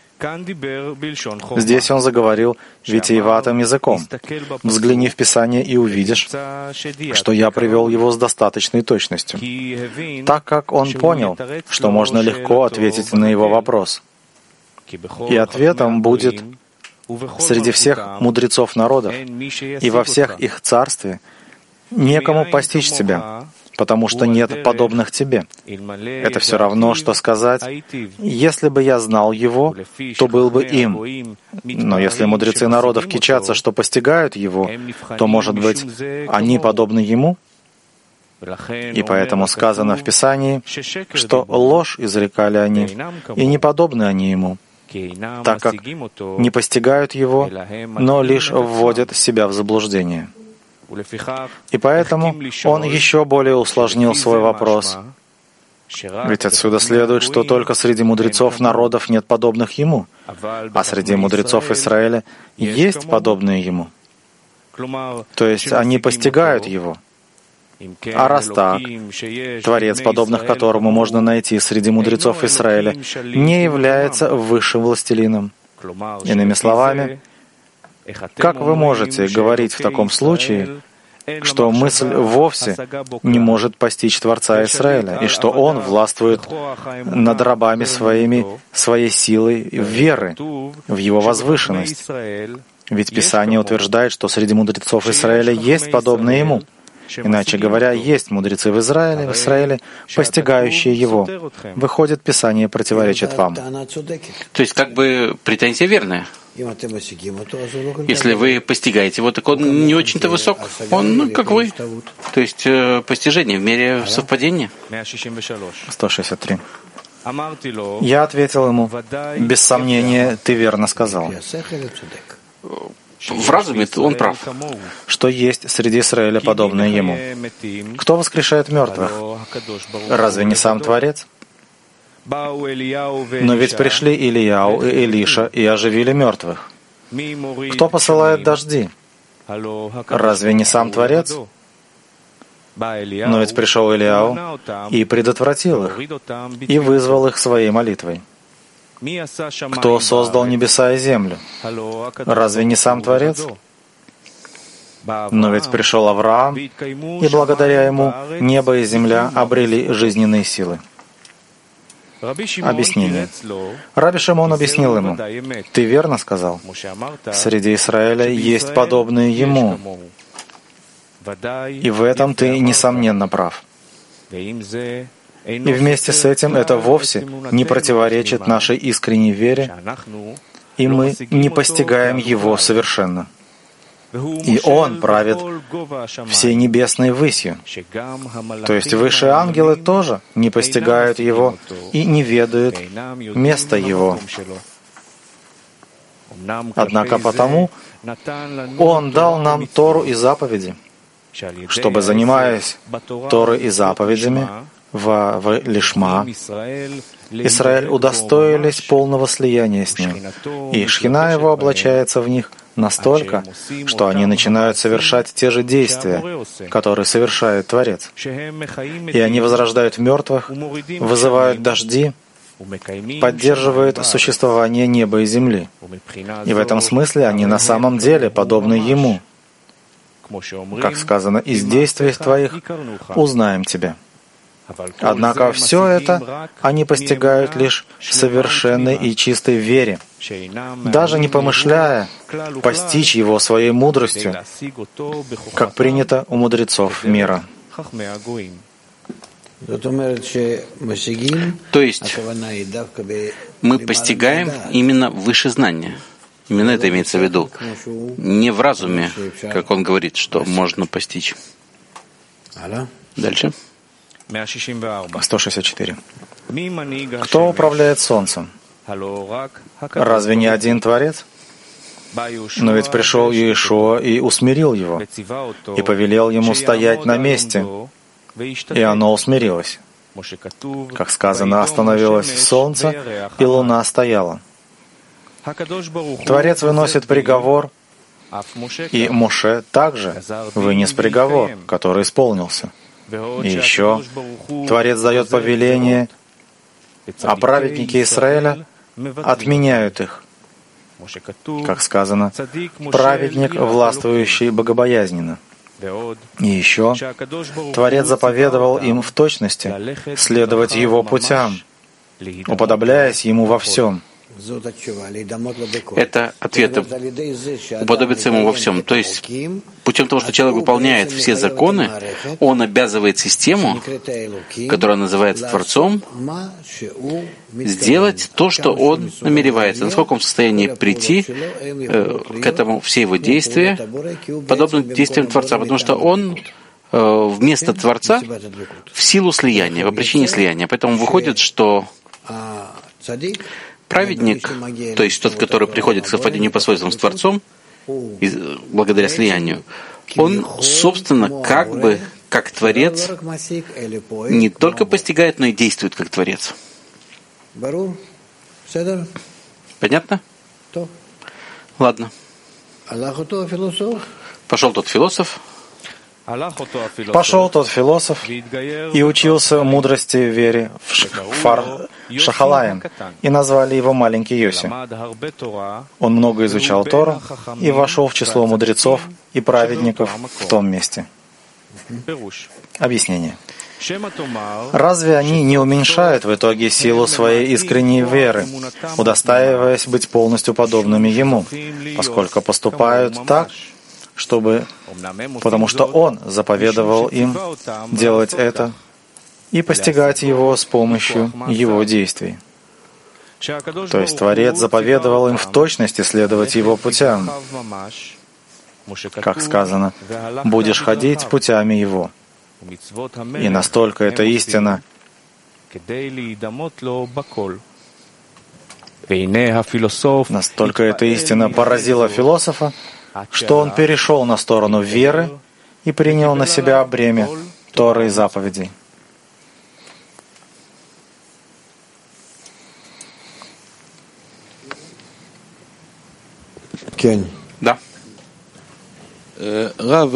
Здесь он заговорил витиеватым языком. Взгляни в Писание и увидишь, что я привел его с достаточной точностью, так как он понял, что можно легко ответить на его вопрос. И ответом будет: среди всех мудрецов народов и во всех их царстве некому постичь тебя, потому что нет подобных тебе. Это все равно, что сказать, если бы я знал его, то был бы им. Но если мудрецы народов кичатся, что постигают его, то, может быть, они подобны ему? И поэтому сказано в Писании, что ложь изрекали они, и не подобны они ему, так как не постигают его, но лишь вводят себя в заблуждение. И поэтому он еще более усложнил свой вопрос. Ведь отсюда следует, что только среди мудрецов народов нет подобных ему, а среди мудрецов Израиля есть подобные ему. То есть они постигают его. А раз так, Творец, подобных которому можно найти среди мудрецов Израиля, не является высшим властелином. Иными словами, как вы можете говорить в таком случае, что мысль вовсе не может постичь Творца Израиля, и что Он властвует над рабами своей силой веры в Его возвышенность? Ведь Писание утверждает, что среди мудрецов Израиля есть подобные Ему. Иначе говоря, есть мудрецы в Израиле, постигающие его. Выходит, Писание противоречит вам. То есть, как бы, претензия верная. Если вы постигаете его, так он не очень-то высок. Он, как вы. То есть, постижение в мере совпадения. 163. Я ответил ему, без сомнения, ты верно сказал. В разуме он прав. Что есть среди Израиля подобное ему. Кто воскрешает мертвых? Разве не сам Творец? Но ведь пришли Илияу и Илиша и оживили мертвых. Кто посылает дожди? Разве не сам Творец? Но ведь пришел Илияу и предотвратил их, и вызвал их своей молитвой. Кто создал небеса и землю? Разве не сам Творец? Но ведь пришел Авраам, и благодаря ему небо и земля обрели жизненные силы. Объяснение. Раби Шимон объяснил ему, «Ты верно сказал, среди Израиля есть подобные ему, и в этом ты, несомненно, прав. И вместе с этим это вовсе не противоречит нашей искренней вере, и мы не постигаем Его совершенно. И Он правит всей небесной высью. То есть высшие ангелы тоже не постигают Его и не ведают места Его. Однако потому Он дал нам Тору и заповеди, чтобы, занимаясь Торой и заповедями, в Лишма, Израиль удостоились полного слияния с Ним, и Шхина Его облачается в них настолько, что они начинают совершать те же действия, которые совершает Творец. И они возрождают мертвых, вызывают дожди, поддерживают существование неба и земли. И в этом смысле они на самом деле подобны Ему. Как сказано, «Из действий Твоих узнаем Тебя». Однако все это они постигают лишь в совершенной и чистой вере, даже не помышляя постичь Его своей мудростью, как принято у мудрецов мира. То есть мы постигаем именно выше знания. Именно это имеется в виду. Не в разуме, как он говорит, что можно постичь. Дальше. 164. Кто управляет солнцем? Разве не один Творец? Но ведь пришел Иешуа и усмирил его, и повелел ему стоять на месте, и оно усмирилось. Как сказано, остановилось солнце, и луна стояла. Творец выносит приговор, и Моше также вынес приговор, который исполнился. И еще Творец дает повеление, а праведники Израиля отменяют их. Как сказано, праведник, властвующий богобоязненно. И еще Творец заповедовал им в точности следовать Его путям, уподобляясь Ему во всем. Это ответ уподобиться ему во всем. То есть, путем того, что человек выполняет все законы, он обязывает систему, которая называется Творцом, сделать то, что он намеревается, насколько он в состоянии прийти к этому, все его действия, подобно действиям Творца, потому что он вместо Творца в силу слияния, по причине слияния. Поэтому выходит, что праведник, то есть тот, который приходит к совпадению по свойствам с Творцом, благодаря слиянию, он, собственно, как бы, как Творец, не только постигает, но и действует как Творец. Понятно? Ладно. Пошел тот философ, Пошел тот философ и учился мудрости в вере в Шахалаем, и назвали его маленький Йоси. Он много изучал Тору и вошел в число мудрецов и праведников в том месте. Объяснение. Разве они не уменьшают в итоге силу своей искренней веры, удостаиваясь быть полностью подобными ему, поскольку поступают так, потому что Он заповедовал им делать это и постигать Его с помощью Его действий. То есть Творец заповедовал им в точности следовать Его путям. Как сказано, «Будешь ходить путями Его». И настолько это истина, поразила философа, что он перешел на сторону веры и принял на себя бремя Торы и заповедей. Да. Рав,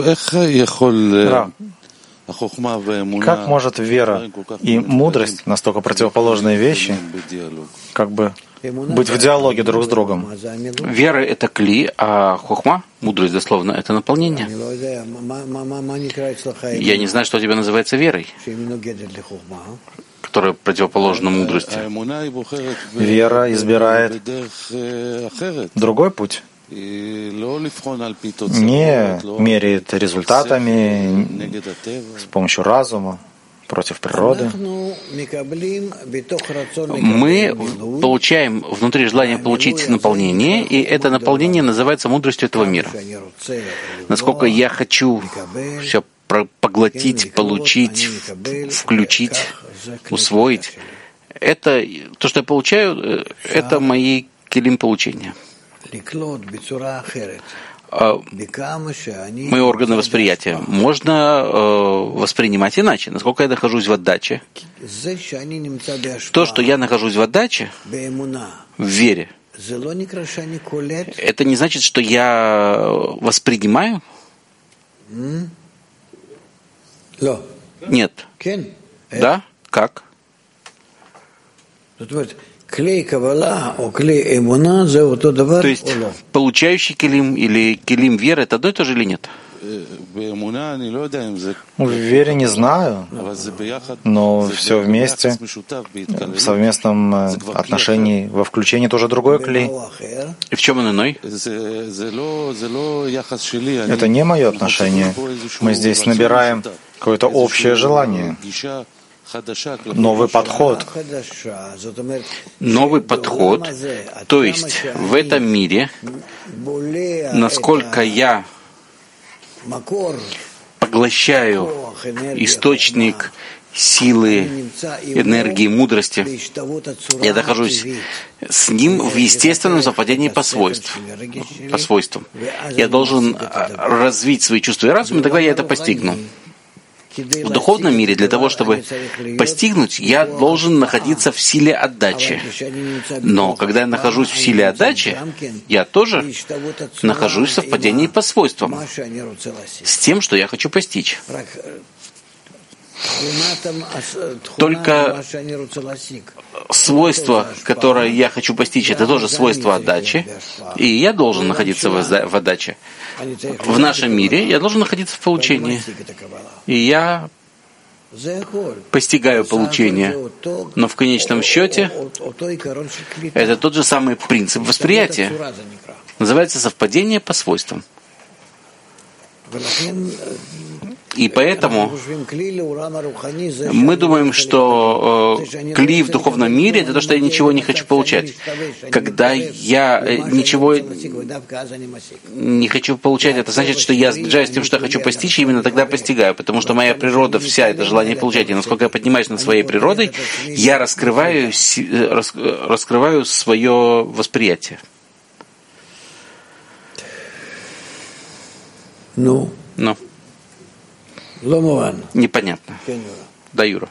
как может вера и мудрость, настолько противоположные вещи, как бы быть в диалоге друг с другом? Вера — это кли, а хохма, мудрость дословно, это наполнение. Я не знаю, что у тебя называется верой, которая противоположна мудрости. Вера избирает другой путь. Не меряет результатами с помощью разума против природы. Мы получаем внутри желание получить наполнение, и это наполнение называется мудростью этого мира. Насколько я хочу все поглотить, получить, включить, усвоить, это то, что я получаю, это мои келим получения. Мои органы восприятия можно воспринимать иначе. Насколько я нахожусь в отдаче, то, что я нахожусь в отдаче, в вере, это не значит, что я воспринимаю? Нет. Да? Как? То есть получающий келим или келим веры — это одно и то же или нет? В вере не знаю, но все вместе, в совместном отношении, во включении тоже другой клей. И в чем он иной? Это не мое отношение. Мы здесь набираем какое-то общее желание. Новый подход. Новый подход, то есть в этом мире, насколько я поглощаю источник силы, энергии, мудрости, я нахожусь с ним в естественном совпадении по свойствам. Я должен развить свои чувства и разум, и тогда я это постигну. В духовном мире для того, чтобы постигнуть, я должен находиться в силе отдачи. Но когда я нахожусь в силе отдачи, я тоже нахожусь в совпадении по свойствам с тем, что я хочу постичь. Только свойство, которое я хочу постичь, это тоже свойство отдачи, и я должен находиться в отдаче. В нашем мире я должен находиться в получении. И я постигаю получение, но в конечном счете это тот же самый принцип восприятия. Называется совпадение по свойствам. И поэтому мы думаем, что кли в духовном мире — это то, что я ничего не хочу получать. Когда я ничего не хочу получать, это значит, что я сближаюсь с тем, что я хочу постичь, и именно тогда постигаю, потому что моя природа вся — это желание получать. И насколько я поднимаюсь над своей природой, я раскрываю свое восприятие. Ну. Непонятно. Да, Юра.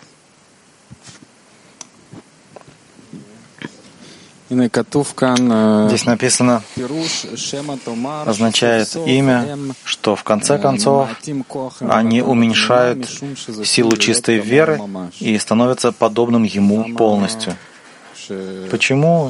Здесь написано, означает имя, что в конце концов они уменьшают силу чистой веры и становятся подобным ему полностью. Почему?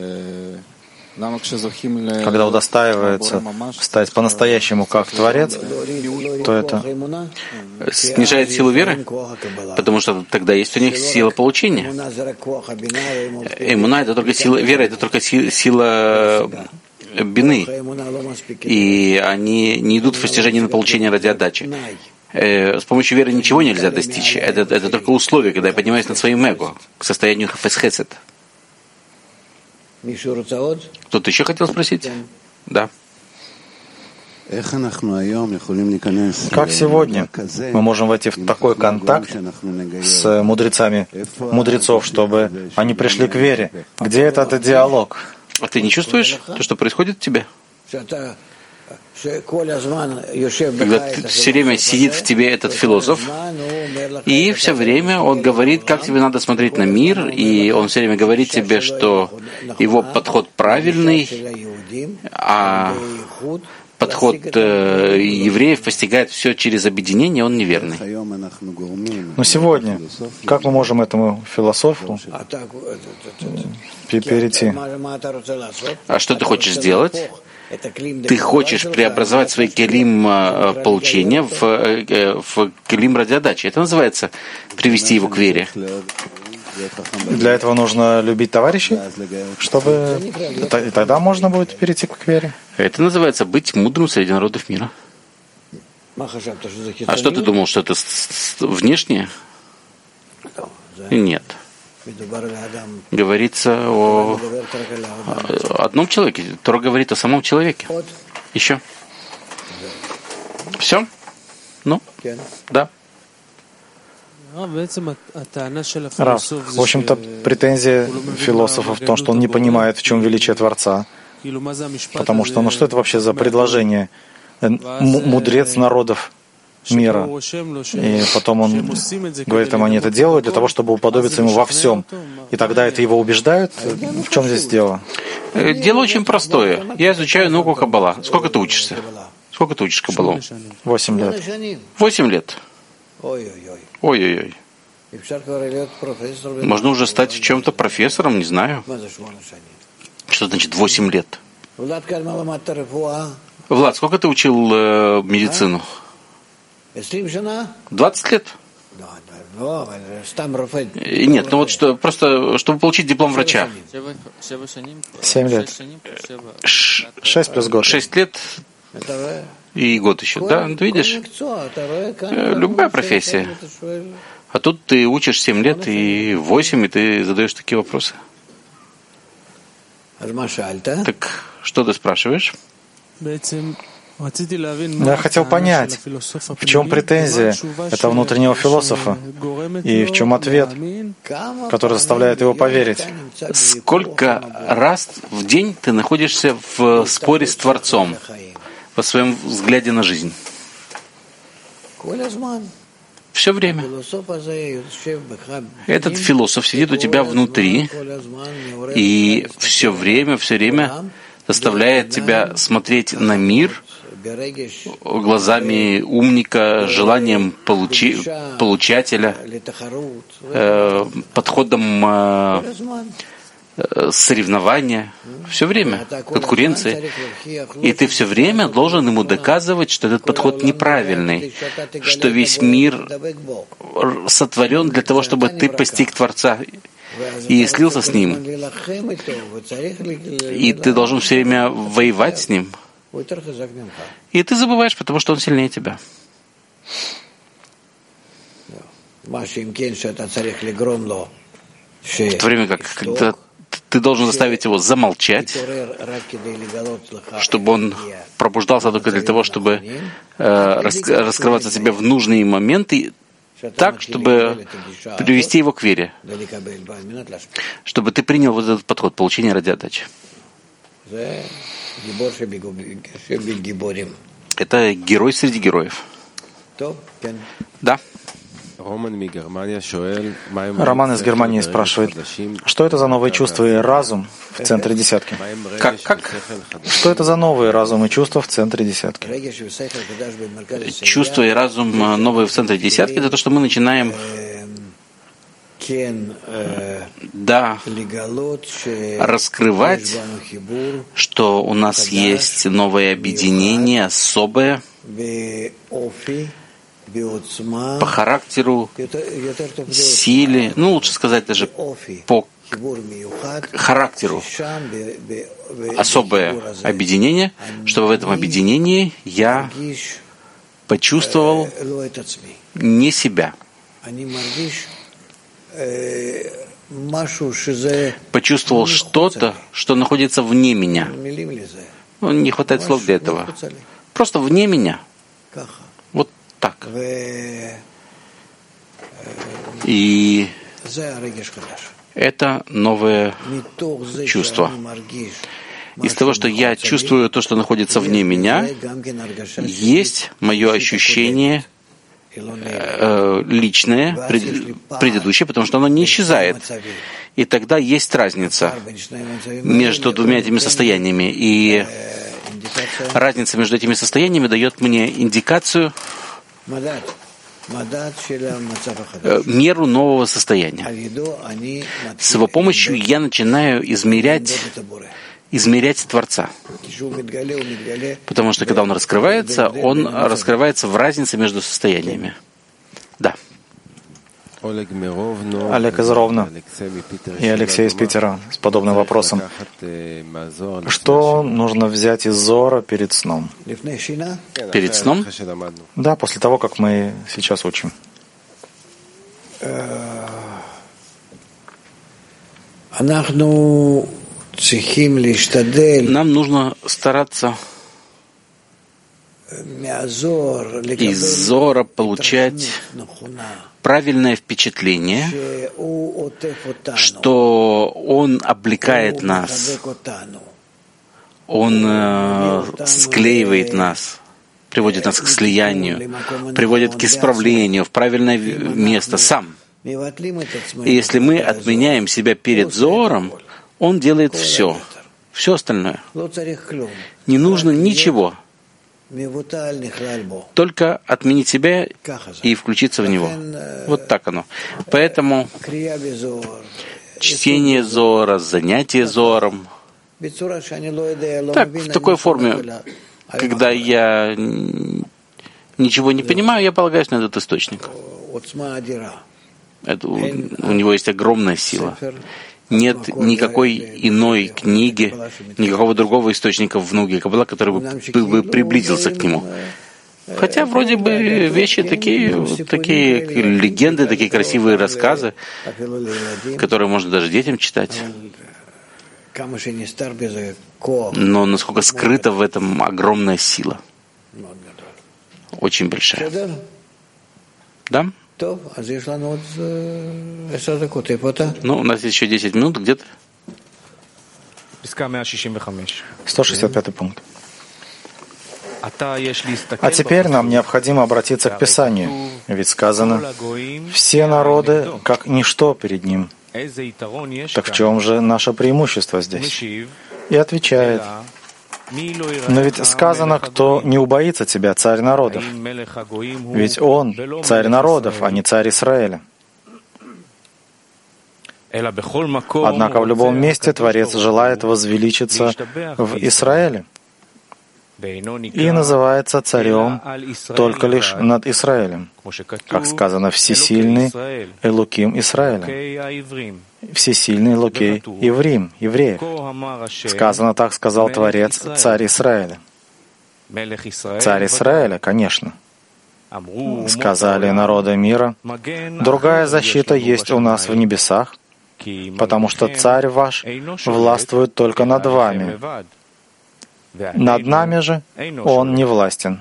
Когда удостаивается стать по-настоящему как Творец, то это снижает силу веры, потому что тогда есть у них сила получения. Эмуна — это только сила, вера — это только сила бины, и они не идут в постижение на получение ради отдачи. С помощью веры ничего нельзя достичь. Это только условие, когда я поднимаюсь над своим эго к состоянию хафес-хесед. Кто-то еще хотел спросить? Да. Как сегодня мы можем войти в такой контакт с мудрецами мудрецов, чтобы они пришли к вере? Где этот диалог? А ты не чувствуешь то, что происходит в тебе? Когда все время сидит в тебе этот философ, и все время он говорит, как тебе надо смотреть на мир, и он все время говорит тебе, что его подход правильный, а подход евреев постигает все через объединение, он неверный. Но сегодня, как мы можем этому философу перейти? А что ты хочешь сделать? Ты хочешь преобразовать свои келим получения в келим ради отдачи. Это называется привести его к вере. Для этого нужно любить товарищей, чтобы и тогда можно будет перейти к вере. Это называется быть мудрым среди народов мира. А что ты думал, что это внешнее? Нет. Говорится о одном человеке. Тора говорит о самом человеке. Еще. Все? Ну? Да. Рав, в общем-то, претензия философа в том, что он не понимает, в чем величие Творца. Потому что, что это вообще за предложение? Мудрец народов мира. И потом он говорит им, они это делают для того, чтобы уподобиться ему во всем. И тогда это его убеждает? В чем здесь дело? Дело очень простое. Я изучаю науку Каббала. Сколько ты учишься? Сколько ты учишь Каббалу? 8 лет. 8 лет. Ой-ой-ой. Можно уже стать в чем-то профессором, не знаю. Что значит 8 лет? Влад, сколько ты учил медицину? 20 лет? Нет, ну вот что, просто чтобы получить диплом врача. 7 лет. 6 плюс год. 6 лет и год еще, да? Ты видишь? Любая профессия. А тут ты учишь 7 лет и 8, и ты задаешь такие вопросы. Так что ты спрашиваешь? Я хотел понять, в чем претензия этого внутреннего философа и в чем ответ, который заставляет его поверить. Сколько раз в день ты находишься в споре с Творцом по своему взгляде на жизнь? Все время. Этот философ сидит у тебя внутри и все время заставляет тебя смотреть на мир глазами умника, желанием получателя, подходом соревнования, все время конкуренции. И ты все время должен ему доказывать, что этот подход неправильный, что весь мир сотворен для того, чтобы ты постиг Творца и слился с Ним. И ты должен все время воевать с Ним. И ты забываешь, потому что Он сильнее тебя. В то время как, когда ты должен заставить его замолчать, чтобы он пробуждался только для того, чтобы раскрываться себе в нужные моменты, так, чтобы привести его к вере, чтобы ты принял вот этот подход получения ради отдачи. Это герой среди героев. Да. Роман из Германии спрашивает, что это за новые чувства и разум в центре десятки? Как? Что это за новые разум и чувства в центре десятки? Чувства и разум новые в центре десятки — это то, что мы начинаем раскрывать, что у нас есть новое объединение, особое, по характеру, силе, лучше сказать даже по характеру, особое объединение, чтобы в этом объединении я почувствовал не себя, почувствовал что-то, что находится вне меня. Не хватает слов для этого. Просто вне меня. Вот так. И это новое чувство. Из того, что я чувствую то, что находится вне меня, есть мое ощущение личное, предыдущее, потому что оно не исчезает. И тогда есть разница между двумя этими состояниями. И разница между этими состояниями дает мне индикацию, меру нового состояния. С его помощью я начинаю измерять Творца. Потому что когда он раскрывается в разнице между состояниями. Да. Олег из Ровно и Алексей из Питера с подобным вопросом. Что нужно взять из Зоара перед сном? Перед сном? Да, после того, как мы сейчас учим. Нам нужно стараться из Зоара получать правильное впечатление, что он облекает нас, он склеивает нас, приводит нас к слиянию, приводит к исправлению в правильное место сам. И если мы отменяем себя перед Зоаром, он делает все остальное. Не нужно ничего. Только отменить себя и включиться в него. Вот так оно. Поэтому чтение Зоара, занятие Зоаром, так, в такой форме, когда я ничего не понимаю, я полагаюсь на этот источник. У него есть огромная сила. Нет никакой иной книги, никакого другого источника в науке Каббала, который бы приблизился к нему. Хотя вроде бы вещи такие легенды, такие красивые рассказы, которые можно даже детям читать. Но насколько скрыта в этом огромная сила. Очень большая. Да? Ну, у нас есть еще 10 минут, где-то. 165 пункт. А теперь нам необходимо обратиться к Писанию, ведь сказано, все народы как ничто перед Ним. Так в чем же наше преимущество здесь? И отвечает, но ведь сказано, кто не убоится тебя, царь народов. Ведь он царь народов, а не царь Израиля. Однако в любом месте Творец желает возвеличиться в Израиле и называется царем только лишь над Израилем, как сказано, всесильный Элоким Израиля, всесильный Элокей Иврим, евреев. Сказано, так сказал Творец, царь Израиля. Царь Израиля, конечно. Сказали народы мира, другая защита есть у нас в небесах, потому что царь ваш властвует только над вами. Над нами же он не властен.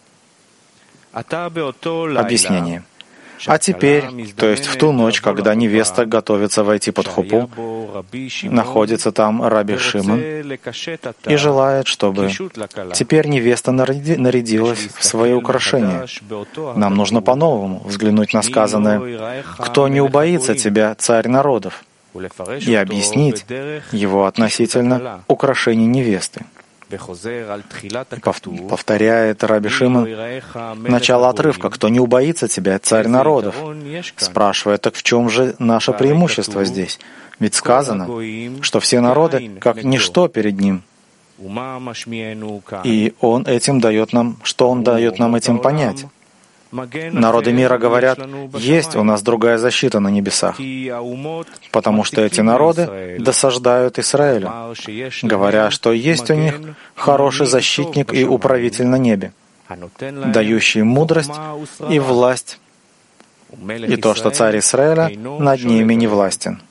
Объяснение. А теперь, то есть в ту ночь, когда невеста готовится войти под хупу, находится там Раби Шимон и желает, чтобы теперь невеста нарядилась в свои украшения. Нам нужно по-новому взглянуть на сказанное «Кто не убоится тебя, царь народов?» и объяснить его относительно украшений невесты. Повторяет Раби Шимон начало отрывка «Кто не убоится тебя, царь народов?» Спрашивая, так в чем же наше преимущество здесь? Ведь сказано, что все народы как ничто перед ним. И он этим дает нам, что он дает нам этим понять? Народы мира говорят, есть у нас другая защита на небесах, потому что эти народы досаждают Израилю, говоря, что есть у них хороший защитник и управитель на небе, дающий мудрость и власть, и то, что царь Израиля над ними не властен.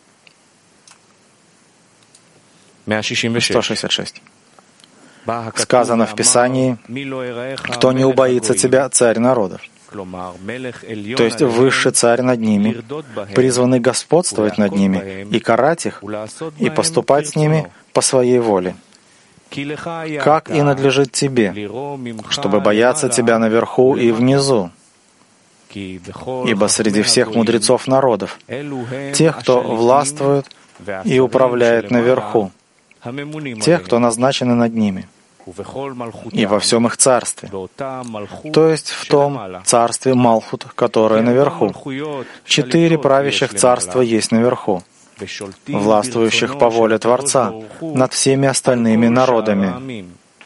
166. Сказано в Писании, «Кто не убоится тебя, царь народов». То есть высший царь над ними, призванный господствовать над ними и карать их, и поступать с ними по своей воле. Как и надлежит тебе, чтобы бояться тебя наверху и внизу, ибо среди всех мудрецов народов, тех, кто властвует и управляет наверху, тех, кто назначены над ними, и во всем их царстве, то есть в том царстве Малхут, которое наверху. 4 правящих царства есть наверху, властвующих по воле Творца над всеми остальными народами.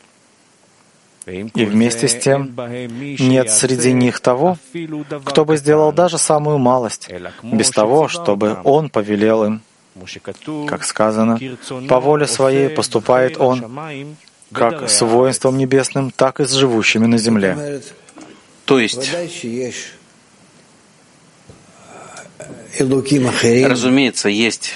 И вместе с тем нет среди них того, кто бы сделал даже самую малость, без того, чтобы Он повелел им. Как сказано, по воле своей поступает Он, как с воинством небесным, так и с живущими на земле. То есть, разумеется, есть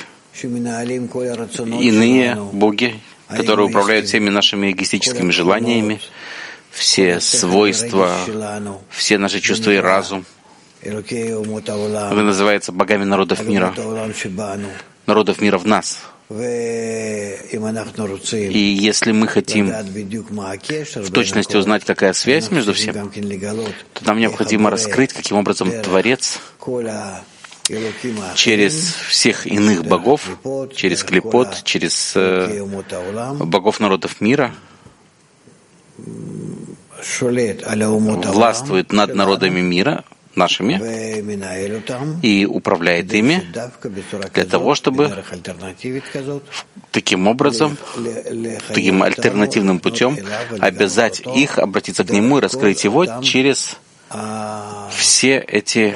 иные боги, которые управляют всеми нашими эгоистическими желаниями, все свойства, все наши чувства и разум. Это называется богами народов мира в нас. И если мы хотим в точности узнать, какая связь между всем, то нам необходимо раскрыть, каким образом Творец через всех иных богов, через клипот, через богов народов мира властвует над народами мира, нашими, и управляет ими для того, чтобы таким образом, таким альтернативным путем обязать их обратиться к Нему и раскрыть Его через все эти,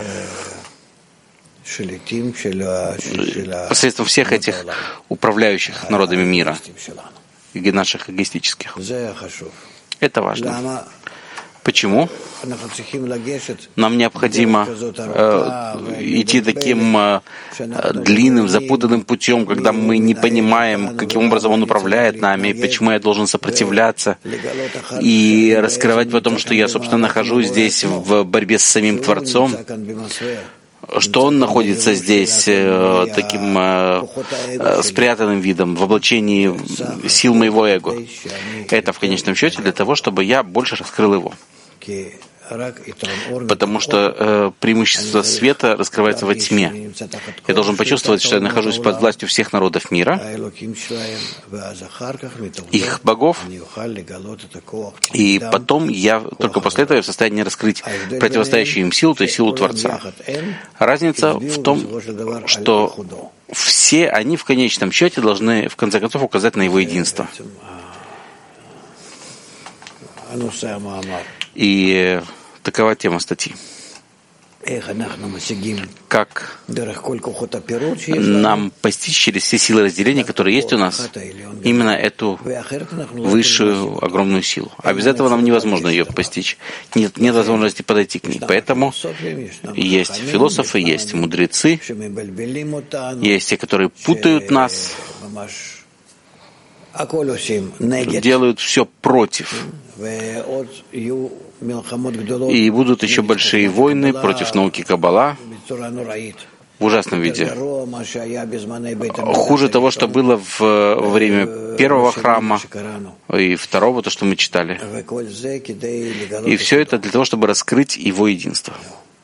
посредством всех этих управляющих народами мира, и наших эгоистических. Это важно. Почему? Нам необходимо идти таким длинным, запутанным путем, когда мы не понимаем, каким образом Он управляет нами, почему я должен сопротивляться, и раскрывать потом, что я, собственно, нахожусь здесь в борьбе с самим Творцом, что Он находится здесь таким спрятанным видом, в облачении сил моего эго. Это в конечном счете для того, чтобы я больше раскрыл его. потому что преимущество света раскрывается во тьме. Я должен почувствовать, что я нахожусь под властью всех народов мира, их богов, и потом только после этого я в состоянии раскрыть противостоящую им силу, то есть силу Творца. Разница в том, что все они в конечном счете должны, в конце концов, указать на его единство. И такова тема статьи. Как нам постичь через все силы разделения, которые есть у нас, именно эту высшую огромную силу. А без этого нам невозможно ее постичь. Нет возможности подойти к ней. Поэтому есть философы, есть мудрецы, есть те, которые путают нас, делают все против. И будут еще большие войны против науки Каббала в ужасном виде. Хуже того, что было во время первого храма и второго, то, что мы читали. И все это для того, чтобы раскрыть его единство.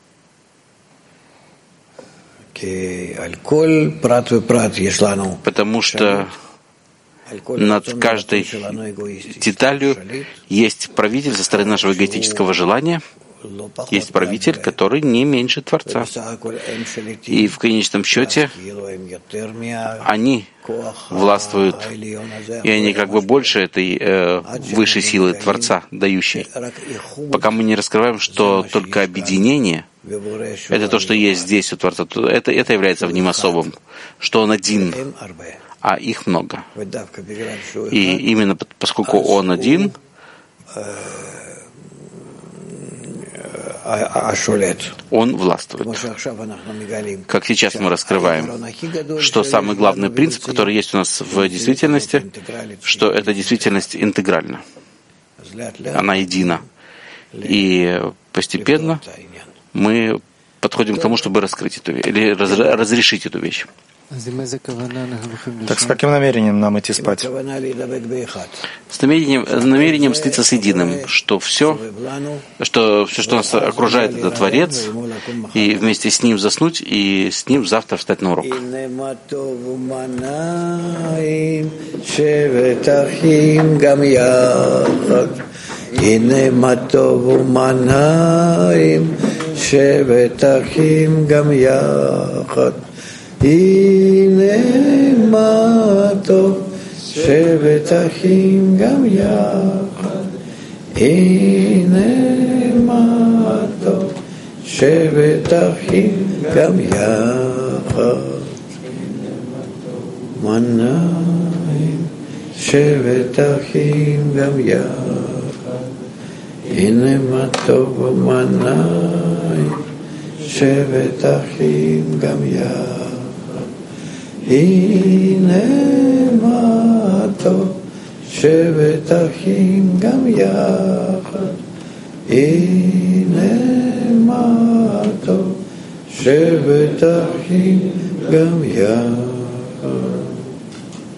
Потому что над каждой деталью есть правитель со стороны нашего эгоистического желания, есть правитель, который не меньше Творца. И в конечном счете они властвуют, и они как бы больше этой высшей силы Творца, дающей. Пока мы не раскрываем, что только объединение — это то, что есть здесь у Творца, это является в нем особым, что он один, а их много. И именно поскольку он один, он властвует. Как сейчас мы раскрываем, что самый главный принцип, который есть у нас в действительности, что эта действительность интегральна. Она едина. И постепенно мы подходим к тому, чтобы раскрыть эту вещь, или разрешить эту вещь. Так с каким намерением нам идти спать? С намерением слиться с единым, что все, что нас окружает, это Творец, и вместе с ним заснуть, и с ним завтра встать на урок. הנה מה טוב שבת אחים גם יחד הנה מה טוב שבת אחים גם יחד מנעים שבת אחים גם יחד הנה מה טוב ומנעים שבת אחים גם יחד הנה מה טוב שבת אחים גם יחד הנה מה טוב שבת אחים גם יחד